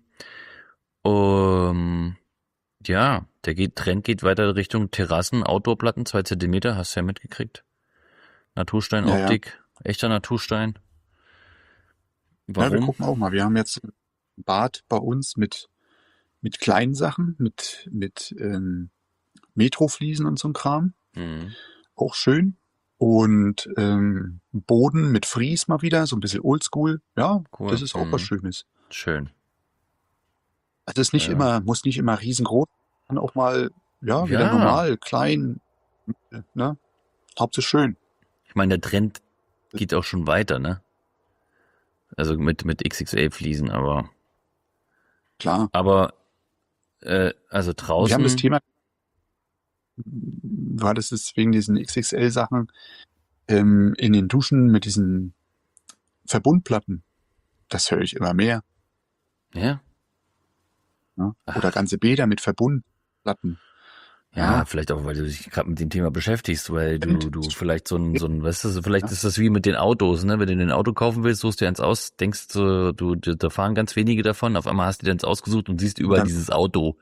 Ja, Trend geht weiter Richtung Terrassen, Outdoorplatten, 2 Zentimeter, hast du ja mitgekriegt. Natursteinoptik, echter Naturstein. Warum? Ja, wir gucken auch mal. Wir haben jetzt ein Bad bei uns mit kleinen Sachen, mit Metrofliesen und so ein Kram. Auch schön. Und Boden mit Fries mal wieder, so ein bisschen oldschool. Ja, cool. Das ist auch was Schönes. Schön. Also es ist nicht muss nicht immer riesengroß, kann auch mal, wieder normal, klein, ne? Hauptsache schön. Ich meine, der Trend geht auch schon weiter, ne? Also mit XXL-Fliesen, aber. Klar. Aber, also draußen. Wir haben das Thema, du hattest es wegen diesen XXL-Sachen, in den Duschen mit diesen Verbundplatten. Das höre ich immer mehr. Ja? Oder ganze Bäder mit Verbundplatten. Ja, vielleicht auch, weil du dich gerade mit dem Thema beschäftigst, weil du vielleicht so ein, weißt du, vielleicht ist das wie mit den Autos, ne? Wenn du ein Auto kaufen willst, suchst du eins aus, denkst du, da fahren ganz wenige davon, auf einmal hast du dir eins ausgesucht und siehst überall dieses Auto.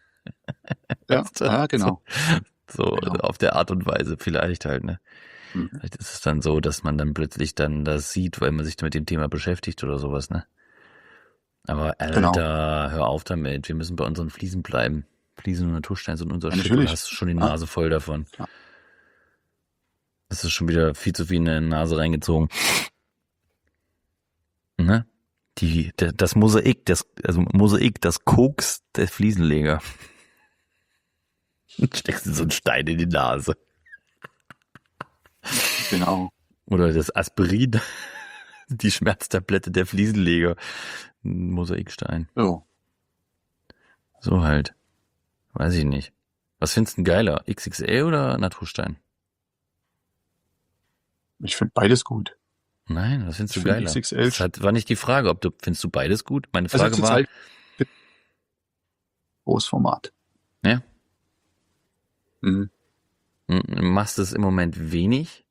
Ja, genau. So, genau. Auf der Art und Weise vielleicht halt, ne? Vielleicht ist es dann so, dass man dann plötzlich dann das sieht, weil man sich mit dem Thema beschäftigt oder sowas, ne? Aber Alter, hör auf damit, wir müssen bei unseren Fliesen bleiben. Fliesen und Naturstein sind unser Shit, du hast schon die Nase voll davon. Ja. Das ist schon wieder viel zu viel in deine Nase reingezogen. Ne? Das Mosaik, das Koks der Fliesenleger. Steckst du so einen Stein in die Nase. Genau. Oder das Aspirin, die Schmerztablette der Fliesenleger. Mosaikstein. So halt. Weiß ich nicht. Was findest du denn geiler? XXL oder Naturstein? Ich finde beides gut. Nein, was findest du geiler? XXL war nicht die Frage, findest du beides gut? Meine Frage war... Großformat. Ja? Machst du es im Moment wenig?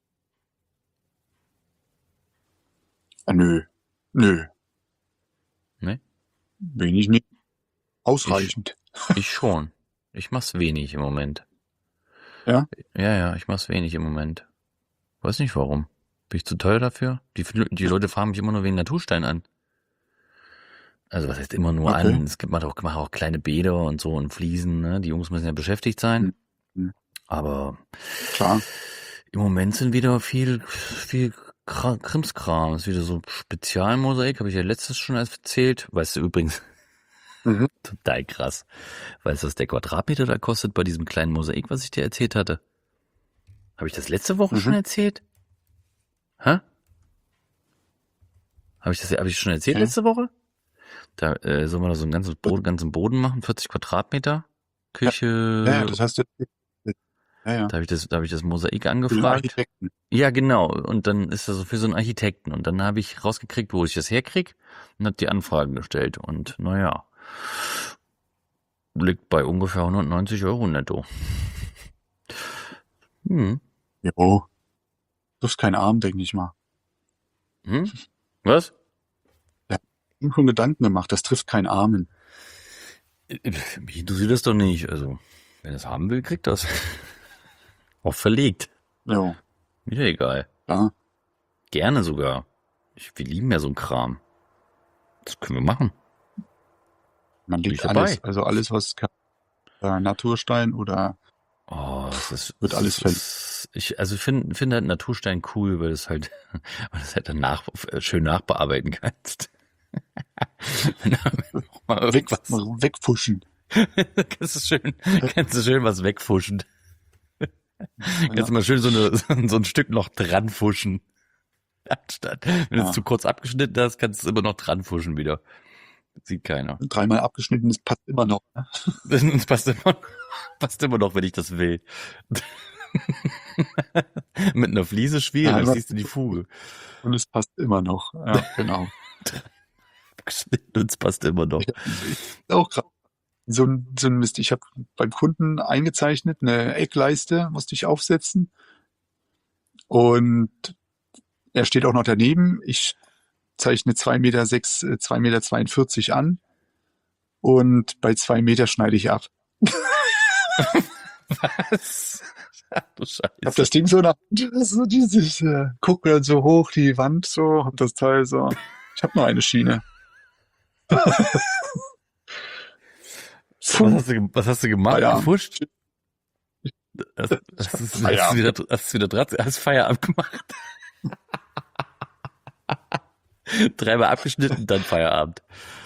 Nö. Ne? Wenig nicht. Ausreichend. Ich schon. Ich mach's wenig im Moment. Ja? Ja, ich mach's wenig im Moment. Weiß nicht warum. Bin ich zu teuer dafür? Die Leute fahren mich immer nur wegen Naturstein an. Also was heißt immer nur an? Es gibt auch kleine Bäder und so und Fliesen, ne? Die Jungs müssen ja beschäftigt sein. Aber klar. Im Moment sind wieder viel Krimskram. Das ist wieder so Spezialmosaik, habe ich ja letztes schon erzählt. Weißt du übrigens, total krass. Weißt du, was der Quadratmeter da kostet bei diesem kleinen Mosaik, was ich dir erzählt hatte? Habe ich das letzte Woche schon erzählt? Hä? Habe ich schon erzählt letzte Woche? Da sollen wir da so einen ganzen Boden machen, 40 Quadratmeter. Küche. Ja, das hast du. Ja. Da habe ich das Mosaik angefragt. Ja, genau. Und dann ist das so für so einen Architekten. Und dann habe ich rausgekriegt, wo ich das herkrieg und habe die Anfragen gestellt. Und naja, liegt bei ungefähr 190 € netto. Jo. Du hast keinen Arm, denke ich mal. Was? Ja, ich habe schon Gedanken gemacht, das trifft keinen Armen. Mich interessiert das doch nicht. Also, wenn er es haben will, kriegt das. Auch verlegt. Ja. Mir egal. Ja. Gerne sogar. Wir lieben ja so einen Kram. Das können wir machen. Man legt alles, also alles, was Naturstein oder wird alles verlegt. Ich finde halt Naturstein cool, weil es halt dann schön nachbearbeiten kannst. Wegfuschen. Kannst du schön was wegfuschen. Kannst du mal schön so ein Stück noch dran fuschen. Anstatt, wenn du es zu kurz abgeschnitten hast, kannst du es immer noch dran fuschen wieder. Das sieht keiner. 3-mal abgeschnitten, das passt immer noch. Ne? Das passt immer noch, wenn ich das will. Mit einer Fliese schwierig, dann siehst du die Fuge. Und es passt immer noch. Ja, genau. Abgeschnitten und es passt immer noch. Auch gerade so ein Mist. Ich habe beim Kunden eingezeichnet, eine Eckleiste musste ich aufsetzen. Und er steht auch noch daneben. Ich zeichne 2,42 Meter an. Und bei 2 Meter schneide ich ab. Was? Ach du Scheiße. Ich hab das Ding so guck dann so hoch die Wand so, hab das Teil so. Ich habe nur eine Schiene. Was hast du gemacht? Gefuscht? Hast Feierabend gemacht? 3-mal abgeschnitten, dann Feierabend.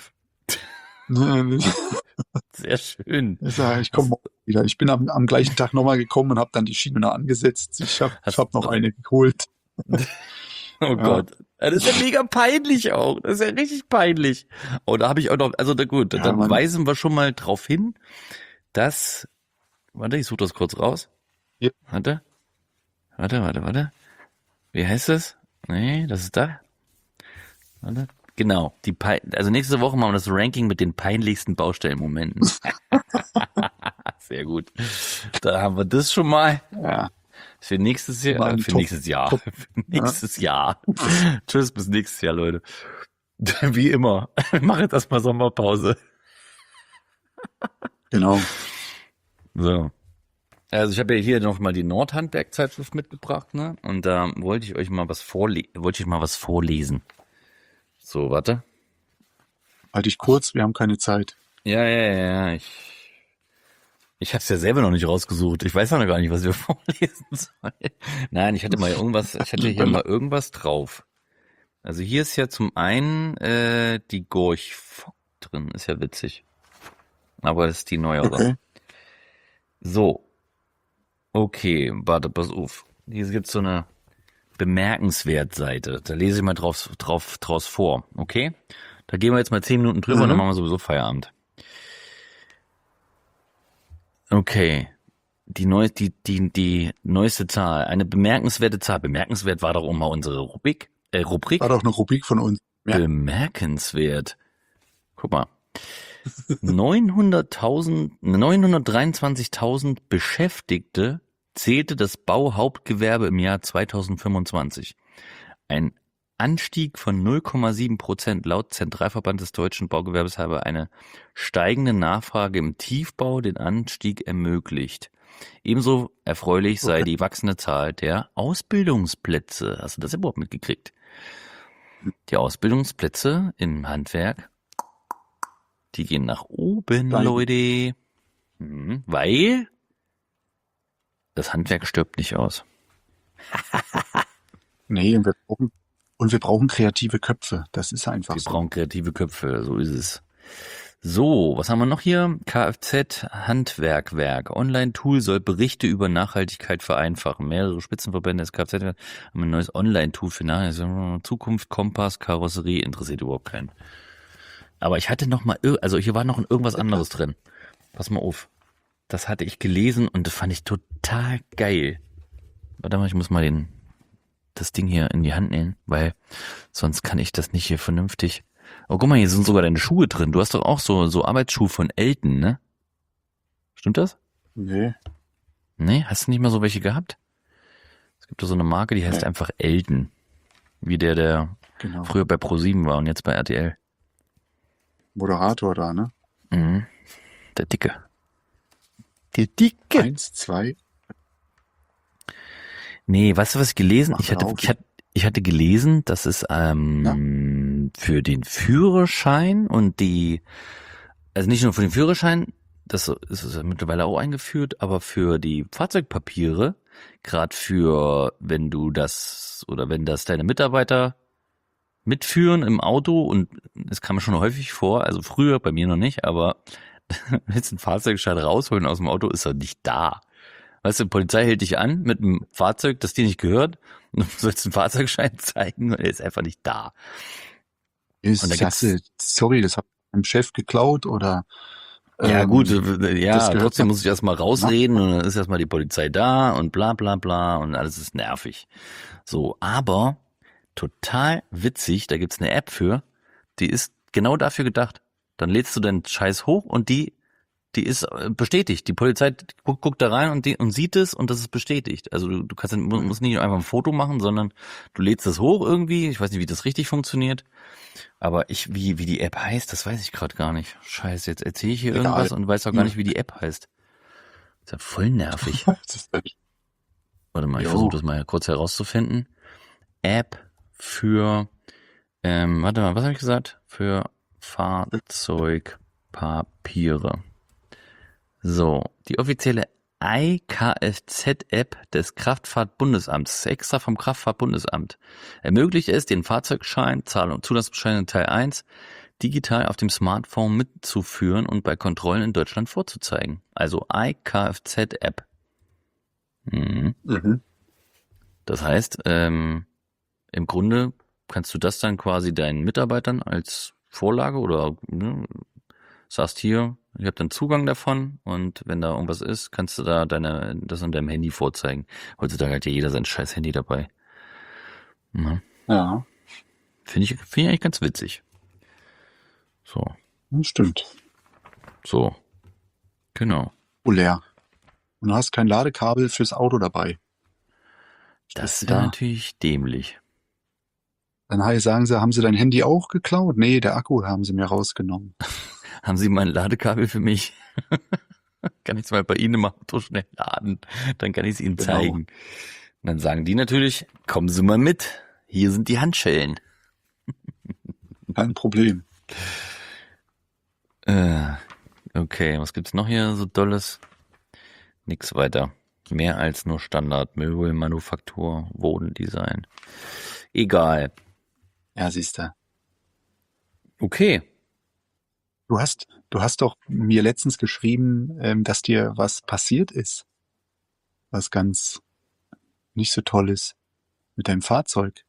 Sehr schön. Ich komme wieder. Ich bin am gleichen Tag nochmal gekommen und habe dann die Schiene noch angesetzt. Ich hab noch eine geholt. Oh Gott. Das ist ja mega peinlich auch. Das ist ja richtig peinlich. Oh, da habe ich auch noch, also na gut, dann weisen wir schon mal drauf hin, dass, warte, ich suche das kurz raus. Ja. Warte. Wie heißt das? Nee, das ist da. Warte. Genau. Also nächste Woche machen wir das Ranking mit den peinlichsten Baustellenmomenten. Sehr gut. Da haben wir das schon mal. Ja. Für nächstes Jahr. Nächstes Jahr. Tschüss, bis nächstes Jahr, Leute. Wie immer. Wir machen jetzt erstmal Sommerpause. Genau. So. Also ich habe ja hier noch mal die Nordhandwerk-Zeitschrift mitgebracht, ne? Und da wollte ich euch mal was vorlesen. So, warte. Halt dich kurz, wir haben keine Zeit. Ja. Ich habe es ja selber noch nicht rausgesucht. Ich weiß noch gar nicht, was wir vorlesen sollen. Nein, ich hatte hier mal irgendwas drauf. Also hier ist ja zum einen die Gorch Fock drin, ist ja witzig. Aber das ist die neuere. Okay. So. Okay, warte, pass auf. Hier gibt's so eine Bemerkenswert-Seite. Da lese ich mal draus vor, okay? Da gehen wir jetzt mal 10 Minuten drüber und dann machen wir sowieso Feierabend. Okay. Die neueste Zahl, eine bemerkenswerte Zahl. Bemerkenswert war doch auch mal unsere Rubrik. War doch eine Rubrik von uns. Ja. Bemerkenswert. Guck mal. 923.000 Beschäftigte zählte das Bauhauptgewerbe im Jahr 2025. Ein Anstieg von 0,7%. Laut Zentralverband des deutschen Baugewerbes habe eine steigende Nachfrage im Tiefbau den Anstieg ermöglicht. Ebenso erfreulich sei die wachsende Zahl der Ausbildungsplätze. Hast du das überhaupt mitgekriegt? Die Ausbildungsplätze im Handwerk, die gehen nach oben, Leute. Weil das Handwerk stirbt nicht aus. Nee, und wir brauchen kreative Köpfe. Das ist einfach so. Wir brauchen kreative Köpfe, so ist es. So, was haben wir noch hier? Kfz Handwerkwerk. Online-Tool soll Berichte über Nachhaltigkeit vereinfachen. Mehrere Spitzenverbände des Kfz haben ein neues Online-Tool für Zukunft, Kompass, Karosserie, interessiert überhaupt keinen. Aber ich hatte noch mal, also hier war noch irgendwas anderes drin. Pass mal auf. Das hatte ich gelesen und das fand ich total geil. Warte mal, ich muss mal das Ding hier in die Hand nehmen, weil sonst kann ich das nicht hier vernünftig. Oh, guck mal, hier sind sogar deine Schuhe drin. Du hast doch auch so Arbeitsschuhe von Elton, ne? Stimmt das? Nee. Nee, hast du nicht mal so welche gehabt? Es gibt doch so eine Marke, die heißt Nee. einfach Elton. Wie der Genau. früher bei ProSieben war und jetzt bei RTL. Moderator da, ne? Mhm. Der Dicke. Der Dicke. 1, 2. Nee, weißt du, was ich gelesen? Mach mal auf. Ich hatte gelesen, dass es für den Führerschein und also nicht nur für den Führerschein, das ist ja mittlerweile auch eingeführt, aber für die Fahrzeugpapiere, gerade wenn das deine Mitarbeiter mitführen im Auto, und es kam mir schon häufig vor, also früher, bei mir noch nicht, aber willst du einen Fahrzeugschein rausholen aus dem Auto, ist er nicht da. Weißt du, die Polizei hält dich an mit einem Fahrzeug, das dir nicht gehört, und du sollst einen Fahrzeugschein zeigen und er ist einfach nicht da. Und da Sorry, das hat meinem Chef geklaut oder Ja gut, das gehört trotzdem muss ich erstmal rausreden und dann ist erstmal die Polizei da und bla bla bla und alles ist nervig. So, aber total witzig, da gibt's eine App für, die ist genau dafür gedacht. Dann lädst du deinen Scheiß hoch und die ist bestätigt. Die Polizei guckt da rein und sieht es und das ist bestätigt. Also du musst nicht einfach ein Foto machen, sondern du lädst das hoch irgendwie. Ich weiß nicht, wie das richtig funktioniert. Aber wie die App heißt, das weiß ich gerade gar nicht. Scheiße, jetzt erzähle ich hier irgendwas und weiß auch gar nicht, wie die App heißt. Ist ja voll nervig. Warte mal, ich versuche das mal kurz herauszufinden. App für, warte mal, was habe ich gesagt? Für Fahrzeugpapiere. So, die offizielle iKFZ-App des Kraftfahrtbundesamts, extra vom Kraftfahrtbundesamt, ermöglicht es, den Fahrzeugschein, Zahlung und Zulassungsbescheid in Teil 1 digital auf dem Smartphone mitzuführen und bei Kontrollen in Deutschland vorzuzeigen. Also iKFZ-App. Das heißt, im Grunde kannst du das dann quasi deinen Mitarbeitern als Vorlage oder sagst hier, ich habe dann Zugang davon und wenn da irgendwas ist, kannst du da das an deinem Handy vorzeigen. Heutzutage hat ja jeder sein scheiß Handy dabei. Ja. Finde ich eigentlich ganz witzig. So. Das stimmt. So. Genau. Leer. Und du hast kein Ladekabel fürs Auto dabei. Das ist natürlich dämlich. Dann sagen sie, haben sie dein Handy auch geklaut? Nee, der Akku haben sie mir rausgenommen. Haben Sie mein Ladekabel für mich? Kann ich es mal bei Ihnen im Auto schnell laden? Dann kann ich es Ihnen zeigen. Und dann sagen die natürlich, kommen Sie mal mit. Hier sind die Handschellen. Kein Problem. Okay, was gibt's noch hier so Dolles? Nix weiter. Mehr als nur Standard. Möbel, Manufaktur, Wohndesign. Egal. Ja, siehst du. Okay. Du hast doch mir letztens geschrieben, dass dir was passiert ist. Was ganz nicht so toll ist mit deinem Fahrzeug.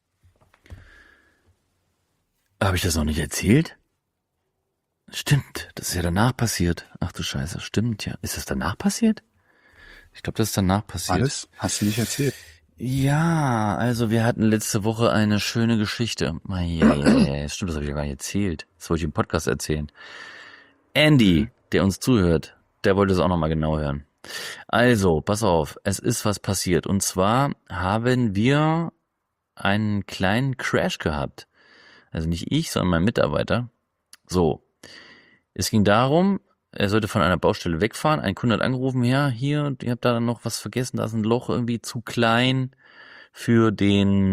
Habe ich das noch nicht erzählt? Stimmt, das ist ja danach passiert. Ach du Scheiße, stimmt ja. Ist das danach passiert? Ich glaube, das ist danach passiert. Alles? Hast du nicht erzählt? Ja, also wir hatten letzte Woche eine schöne Geschichte. Ja, stimmt, das habe ich ja gar nicht erzählt. Das wollte ich im Podcast erzählen. Andy, der uns zuhört, der wollte es auch nochmal genau hören. Also, pass auf, es ist was passiert. Und zwar haben wir einen kleinen Crash gehabt. Also nicht ich, sondern mein Mitarbeiter. So, es ging darum, er sollte von einer Baustelle wegfahren. Ein Kunde hat angerufen, ja, hier, ihr habt da noch was vergessen, da ist ein Loch irgendwie zu klein für das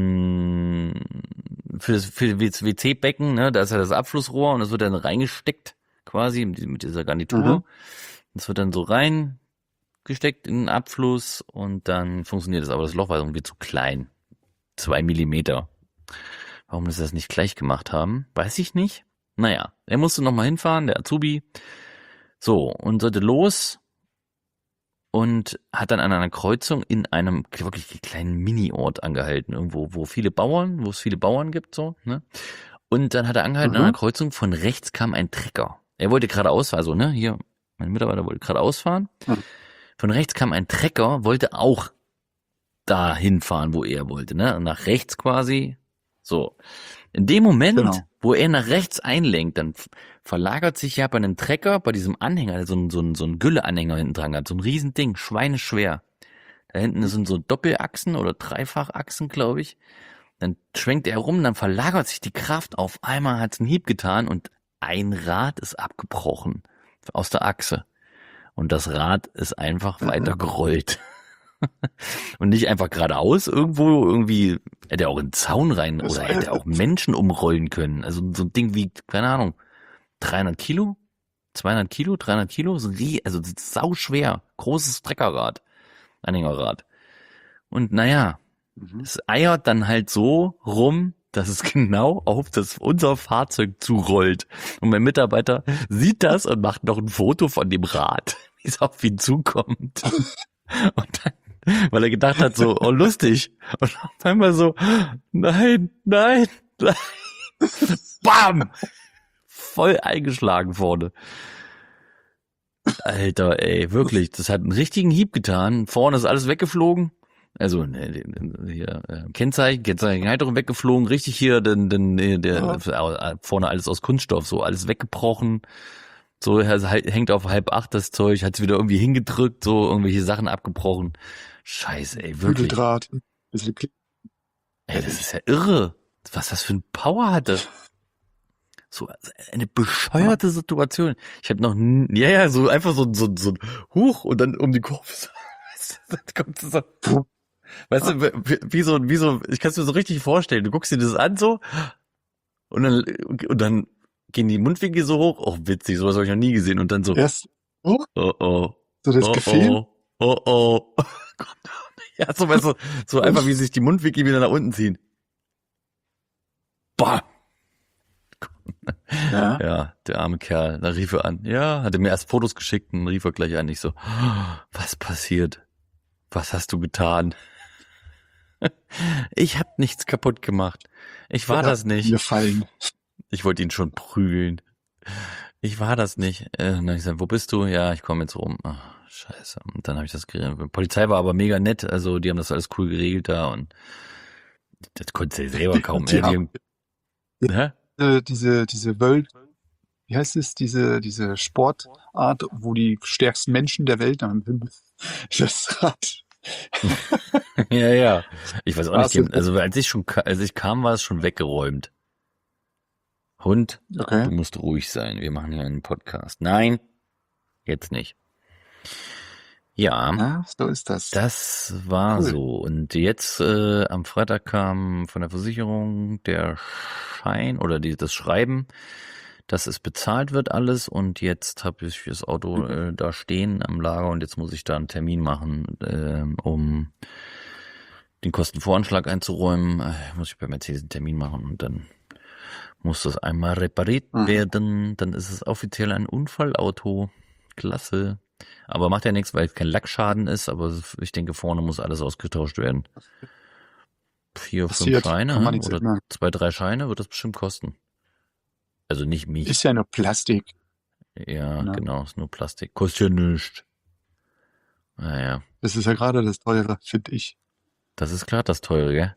WC-Becken, ne? Da ist ja das Abflussrohr und das wird dann reingesteckt, quasi mit dieser Garnitur. Das wird dann so reingesteckt in den Abfluss und dann funktioniert es. Aber das Loch war irgendwie zu klein. 2 Millimeter. Warum sie das nicht gleich gemacht haben, weiß ich nicht. Naja, er musste nochmal hinfahren, der Azubi. So, und sollte los und hat dann an einer Kreuzung in einem wirklich kleinen Mini-Ort angehalten, irgendwo, wo es viele Bauern gibt, so, ne? Und dann hat er angehalten an einer Kreuzung, von rechts kam ein Trecker. Er wollte geradeaus fahren, also, ne, hier, mein Mitarbeiter wollte geradeaus fahren. Von rechts kam ein Trecker, wollte auch da hinfahren, wo er wollte, ne? Und nach rechts quasi. So. In dem Moment, wo er nach rechts einlenkt, dann verlagert sich ja bei einem Trecker, bei diesem Anhänger, der so ein Gülle-Anhänger hinten dran hat, so ein Riesending, schweineschwer. Da hinten sind so Doppelachsen oder Dreifachachsen, glaube ich. Dann schwenkt er rum, dann verlagert sich die Kraft. Auf einmal hat es einen Hieb getan und ein Rad ist abgebrochen aus der Achse. Und das Rad ist einfach weiter gerollt. Und nicht einfach geradeaus irgendwo, irgendwie, hätte er auch in den Zaun rein oder hätte er auch Menschen umrollen können. Also so ein Ding wie, keine Ahnung, 300 Kilo, 200 Kilo, 300 Kilo, so also sau schwer, großes Treckerrad, Anhängerrad. Und naja, es eiert dann halt so rum, dass es genau auf unser Fahrzeug zurollt. Und mein Mitarbeiter sieht das und macht noch ein Foto von dem Rad, wie es auf ihn zukommt. Und dann, weil er gedacht hat, so, oh lustig. Und auf einmal so, nein. Bam! Voll eingeschlagen vorne. Alter, ey, wirklich, das hat einen richtigen Hieb getan. Vorne ist alles weggeflogen. Also hier Kennzeichen weggeflogen, richtig hier, vorne alles aus Kunststoff, so alles weggebrochen. So hängt auf 7:30 das Zeug, hat's wieder irgendwie hingedrückt, so irgendwelche Sachen abgebrochen. Scheiße, ey, wirklich. Bügeldraht. Ey, das ist ja irre, was das für ein Power hatte. So eine bescheuerte Situation. Ich habe noch so einfach so Huch und dann um die Kurve. Dann kommt so. Weißt du, wie so, ich kann es mir so richtig vorstellen. Du guckst dir das an so und dann gehen die Mundwinkel so hoch. Oh, witzig, sowas habe ich noch nie gesehen. Und dann so, oh. So das Gefühl? Oh. Ja, so, weißt du, so einfach, wie sich die Mundwinkel wieder nach unten ziehen. Bah. Ja, der arme Kerl. Da rief er an. Ja, hatte mir erst Fotos geschickt und rief er gleich an. Ich so, was passiert? Was hast du getan? Ich hab nichts kaputt gemacht. Ich war das nicht. Mir fallen. Ich wollte ihn schon prügeln. Ich war das nicht. Dann hab ich gesagt, wo bist du? Ja, ich komme jetzt rum. Ach, scheiße. Und dann habe ich das geregelt. Die Polizei war aber mega nett. Also die haben das alles cool geregelt da und das konnte sie selber kaum. Diese wie heißt es, diese Sportart, wo die stärksten Menschen der Welt das Rad. Ja. Ich weiß auch nicht. Also als ich kam, war es schon weggeräumt. Hund, Du musst ruhig sein. Wir machen hier einen Podcast. Nein, jetzt nicht. Ja, so ist das. Das war Cool. so. Und jetzt am Freitag kam von der Versicherung der Schein oder das Schreiben, dass es bezahlt wird alles. Und jetzt habe ich das Auto da stehen am Lager und jetzt muss ich da einen Termin machen, um den Kostenvoranschlag einzuräumen. Muss ich bei Mercedes einen Termin machen und dann muss das einmal repariert werden. Dann ist es offiziell ein Unfallauto. Klasse. Aber macht ja nichts, weil es kein Lackschaden ist, aber ich denke, vorne muss alles ausgetauscht werden. 4, 5 Scheine oder 2, 3 Scheine wird das bestimmt kosten. Also nicht mich. Ist ja nur Plastik. Ja, genau, ist nur Plastik. Kostet ja nichts. Naja. Das ist ja gerade das Teure, finde ich. Das ist klar das Teure, gell?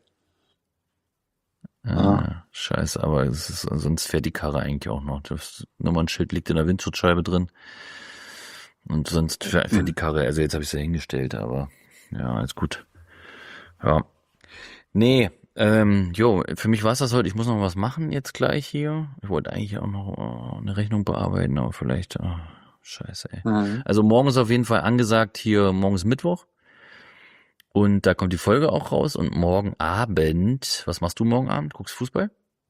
Scheiße, aber sonst fährt die Karre eigentlich auch noch. Das Nummernschild liegt in der Windschutzscheibe drin. Und sonst fährt die Karre, also jetzt habe ich sie hingestellt, aber ja, alles gut. Ja. Nee, für mich war es das heute. Ich muss noch was machen jetzt gleich hier. Ich wollte eigentlich auch noch eine Rechnung bearbeiten, aber vielleicht, scheiße, ey. Also morgen ist auf jeden Fall angesagt hier, morgen ist Mittwoch. Und da kommt die Folge auch raus. Und morgen Abend, was machst du morgen Abend? Guckst du Fußball?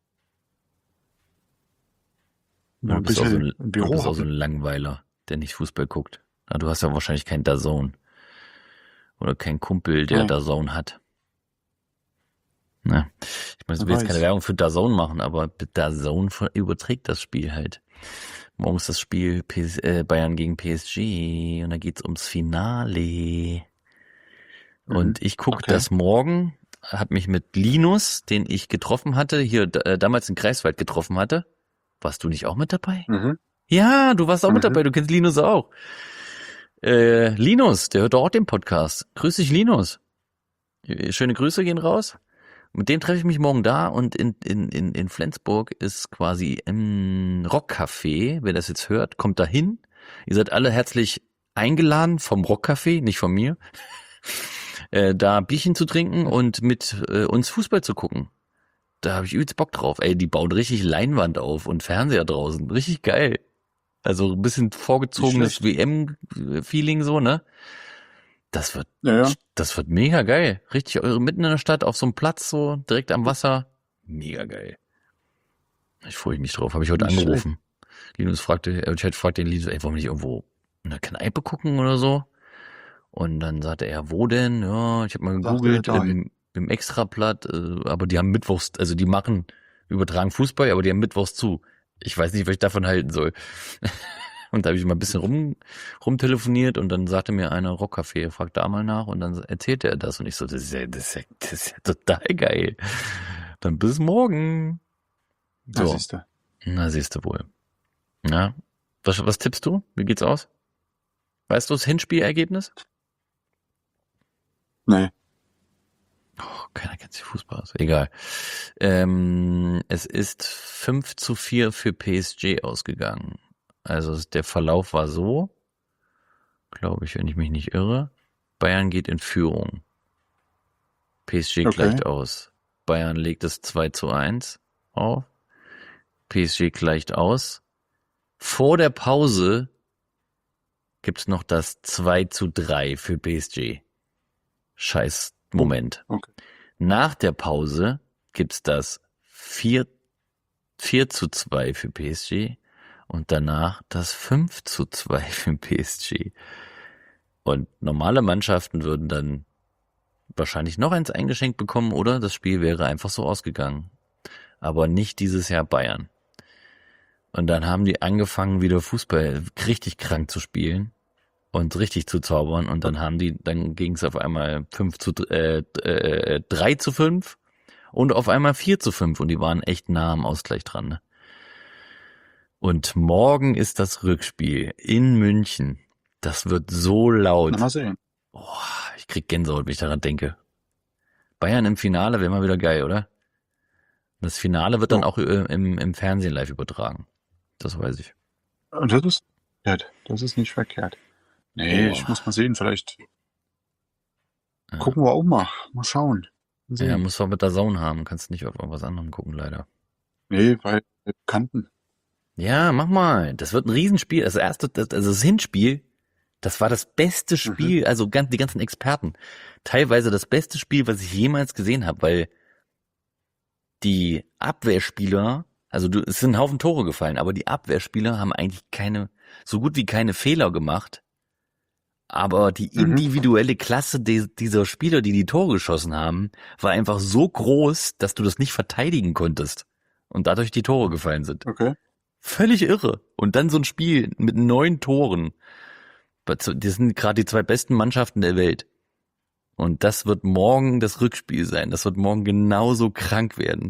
Du bist auch so ein Langweiler, der nicht Fußball guckt. Du hast ja wahrscheinlich keinen DAZN. Oder keinen Kumpel, der DAZN hat. Na, ich meine, ich Wer will jetzt keine weiß. Werbung für DAZN machen, aber DAZN überträgt das Spiel halt. Morgen ist das Spiel Bayern gegen PSG und da geht's ums Finale. Mhm. Und ich gucke Okay. das morgen, habe mich mit Linus, den ich getroffen hatte, hier damals in Greifswald getroffen hatte. Warst du nicht auch mit dabei? Mhm. Ja, du warst auch mit Mhm. dabei, du kennst Linus auch. Linus, der hört doch auch den Podcast. Grüß dich, Linus. Schöne Grüße gehen raus. Mit dem treffe ich mich morgen da und in Flensburg ist quasi ein Rockcafé. Wer das jetzt hört, kommt da hin. Ihr seid alle herzlich eingeladen vom Rockcafé, nicht von mir, da Bierchen zu trinken und mit uns Fußball zu gucken. Da habe ich übelst Bock drauf. Ey, die bauen richtig Leinwand auf und Fernseher draußen. Richtig geil. Also ein bisschen Nicht vorgezogenes schlecht. WM-Feeling so, ne? Das wird, Ja, ja. das wird mega geil. Richtig mitten in der Stadt auf so einem Platz, so direkt am Wasser. Mega geil. Ich freue mich drauf. Habe ich heute Nicht schlecht. angerufen. Ich hatte fragt den Linus, ey, wollen wir nicht irgendwo in der Kneipe gucken oder so? Und dann sagte er, wo denn? Ja, ich habe mal Sagte er gegoogelt dahin. im Extrablatt, aber die haben Mittwochs, also die übertragen Fußball, aber die haben Mittwochs zu. Ich weiß nicht, was ich davon halten soll. Und da habe ich mal ein bisschen rumtelefoniert und dann sagte mir einer Rockcafé, fragt da mal nach und dann erzählte er das und ich so, das ist ja total geil. Dann bis morgen. Da So, siehst du. na siehst du wohl. Ja, was tippst du? Wie geht's aus? Weißt du das Hinspielergebnis? Nee. Oh, keiner kennt sich Fußball aus. Egal. Es ist 5:4 für PSG ausgegangen. Also der Verlauf war so, glaube ich, wenn ich mich nicht irre. Bayern geht in Führung. PSG Okay. gleicht aus. Bayern legt es 2:1 auf. PSG gleicht aus. Vor der Pause gibt's noch das 2:3 für PSG. Scheiß Moment. Okay. Nach der Pause gibt's das 4:2 für PSG und danach das 5:2 für PSG. Und normale Mannschaften würden dann wahrscheinlich noch eins eingeschenkt bekommen oder das Spiel wäre einfach so ausgegangen. Aber nicht dieses Jahr Bayern. Und dann haben die angefangen, wieder Fußball richtig krank zu spielen und richtig zu zaubern. Und dann ging es auf einmal 3:5 und auf einmal 4:5 und die waren echt nah am Ausgleich dran. Ne? Und morgen ist das Rückspiel in München. Das wird so laut. Na, mal sehen. Oh, ich krieg Gänsehaut, wenn ich daran denke. Bayern im Finale wäre mal wieder geil, oder? Das Finale wird dann So. auch im Fernsehen live übertragen. Das weiß ich. Und das ist nicht verkehrt. Nee, ich Oh. muss mal sehen, vielleicht Ja. gucken wir auch mal. Mal schauen. Mal Ja, sehen. muss man mit der Zone haben. Kannst nicht auf irgendwas anderem gucken, leider. Nee, weil Bekannten. Ja, mach mal. Das wird ein Riesenspiel. Also das Hinspiel, das war das beste Spiel, also die ganzen Experten. Teilweise das beste Spiel, was ich jemals gesehen habe, weil die Abwehrspieler, es sind ein Haufen Tore gefallen, aber die Abwehrspieler haben eigentlich so gut wie keine Fehler gemacht. Aber die individuelle Klasse dieser Spieler, die die Tore geschossen haben, war einfach so groß, dass du das nicht verteidigen konntest. Und dadurch die Tore gefallen sind. Okay. Völlig irre. Und dann so ein Spiel mit 9 Toren. Das sind gerade die 2 besten Mannschaften der Welt. Und das wird morgen das Rückspiel sein. Das wird morgen genauso krank werden.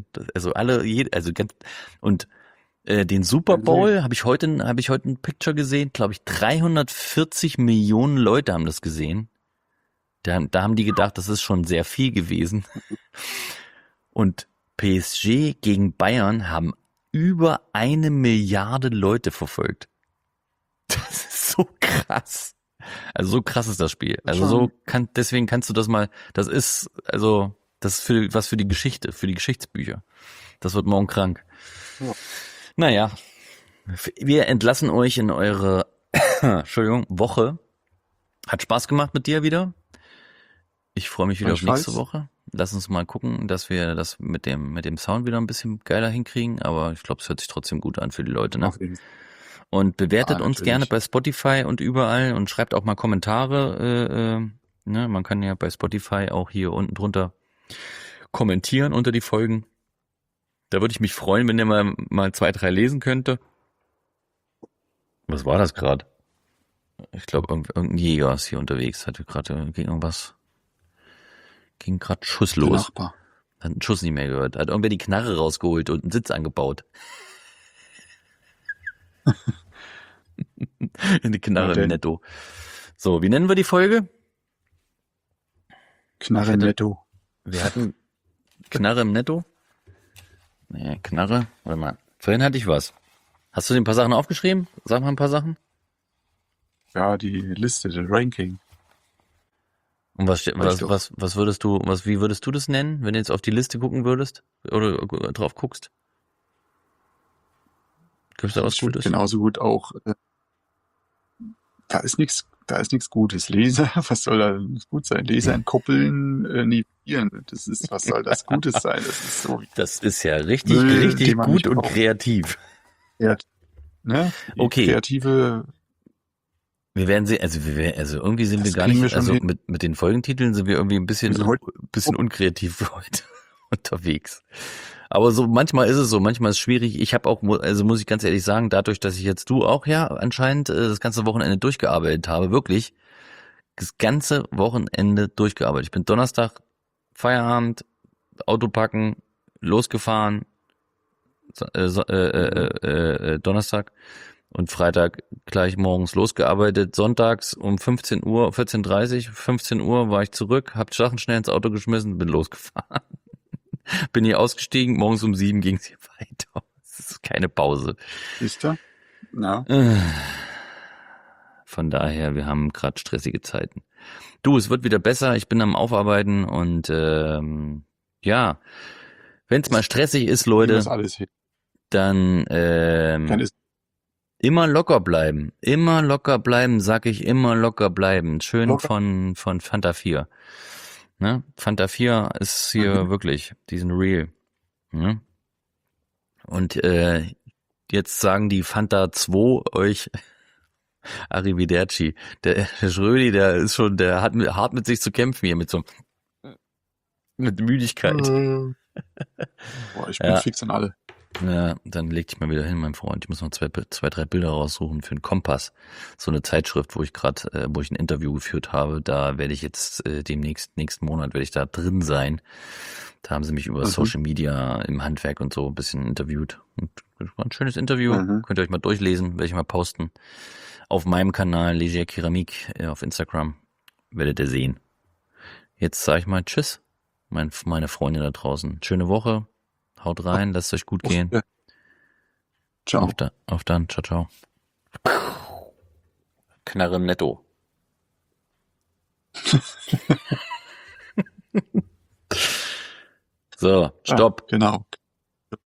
Den Super Bowl habe ich heute ein Picture gesehen. Glaube ich, 340 Millionen Leute haben das gesehen. Da haben die gedacht, das ist schon sehr viel gewesen. Und PSG gegen Bayern haben über 1 Milliarde Leute verfolgt. Das ist so krass. Also so krass ist das Spiel. Also deswegen kannst du das mal, das ist was für die Geschichte, für die Geschichtsbücher. Das wird morgen krank. Ja. Naja, wir entlassen euch in eure Woche. Hat Spaß gemacht mit dir wieder. Ich freue mich wieder auf nächste Woche. Lass uns mal gucken, dass wir das mit dem Sound wieder ein bisschen geiler hinkriegen. Aber ich glaube, es hört sich trotzdem gut an für die Leute. Ne? Und bewertet uns gerne bei Spotify und überall und schreibt auch mal Kommentare. Ne? Man kann ja bei Spotify auch hier unten drunter kommentieren unter die Folgen. Da würde ich mich freuen, wenn ihr mal 2, 3 lesen könnte. Was war das gerade? Ich glaube, irgendein Jäger ist hier unterwegs. Ging gerade Der schusslos. Nachbar. Hat einen Schuss nicht mehr gehört. Hat irgendwer die Knarre rausgeholt und einen Sitz angebaut. Die Knarre Ja, im denn. Netto. So, wie nennen wir die Folge? Knarre hätte- netto. Wir hatten Knarre im Netto. Nee, Knarre. Warte mal. Vorhin hatte ich was. Hast du dir ein paar Sachen aufgeschrieben? Sag mal ein paar Sachen. Ja, die Liste, das Ranking. Und Weiß doch. wie würdest du das nennen, wenn du jetzt auf die Liste gucken würdest? Oder drauf guckst? Gibt's da was Ich würde Gutes? genauso gut auch, da ist nichts Gutes. Leser, was soll da gut sein? Leser entkoppeln, nivellieren. Was soll das Gutes sein? Das ist so Das ist ja richtig, Müll, richtig den man gut nicht und braucht. kreativ. Ne? Die Okay. kreative, Wir werden sehen, also irgendwie sind Das wir gar kriegen nicht, wir schon also hin. mit den Folgentiteln sind wir irgendwie ein Wir sind heute- bisschen unkreativ für heute unterwegs. Aber so manchmal ist es so, manchmal ist es schwierig. Ich habe auch, also muss ich ganz ehrlich sagen, dadurch, dass ich jetzt du auch ja anscheinend das ganze Wochenende durchgearbeitet habe, wirklich das ganze Wochenende durchgearbeitet. Ich bin Donnerstag Feierabend, Auto packen, losgefahren, Donnerstag und Freitag gleich morgens losgearbeitet. Sonntags um 15 Uhr, 14:30, 15 Uhr war ich zurück, hab die Sachen schnell ins Auto geschmissen, bin losgefahren. Bin hier ausgestiegen, morgens um 7 ging es hier weiter. Es ist keine Pause. Ist da? Ja. Von daher, wir haben gerade stressige Zeiten. Du, es wird wieder besser, ich bin am Aufarbeiten und ja, wenn es mal stressig ist, Kriegen wir das Leute, alles hin. dann Dann ist immer locker bleiben, sag ich, immer locker bleiben. Schön Locker. von Fanta 4. Ne? Fanta 4 ist hier wirklich, die sind real. Ne? Und jetzt sagen die Fanta 2 euch Arrivederci. Der Schrödi, der hat hart mit sich zu kämpfen hier, mit Müdigkeit. Boah, ich bin Ja. fix und alle. Ja, dann leg dich mal wieder hin, mein Freund. Ich muss noch 2, 3 Bilder raussuchen für den Kompass. So eine Zeitschrift, wo ich ein Interview geführt habe. Da werde ich jetzt nächsten Monat werde ich da drin sein. Da haben sie mich über Social Media im Handwerk und so ein bisschen interviewt. Und das war ein schönes Interview. Könnt ihr euch mal durchlesen, werde ich mal posten. Auf meinem Kanal Leger Keramik auf Instagram werdet ihr sehen. Jetzt sage ich mal Tschüss, meine Freunde da draußen. Schöne Woche. Haut rein, lasst euch gut gehen. Ja. Ciao. Auf dann, ciao, ciao. Knarre im Netto. So, stopp. Ja, genau.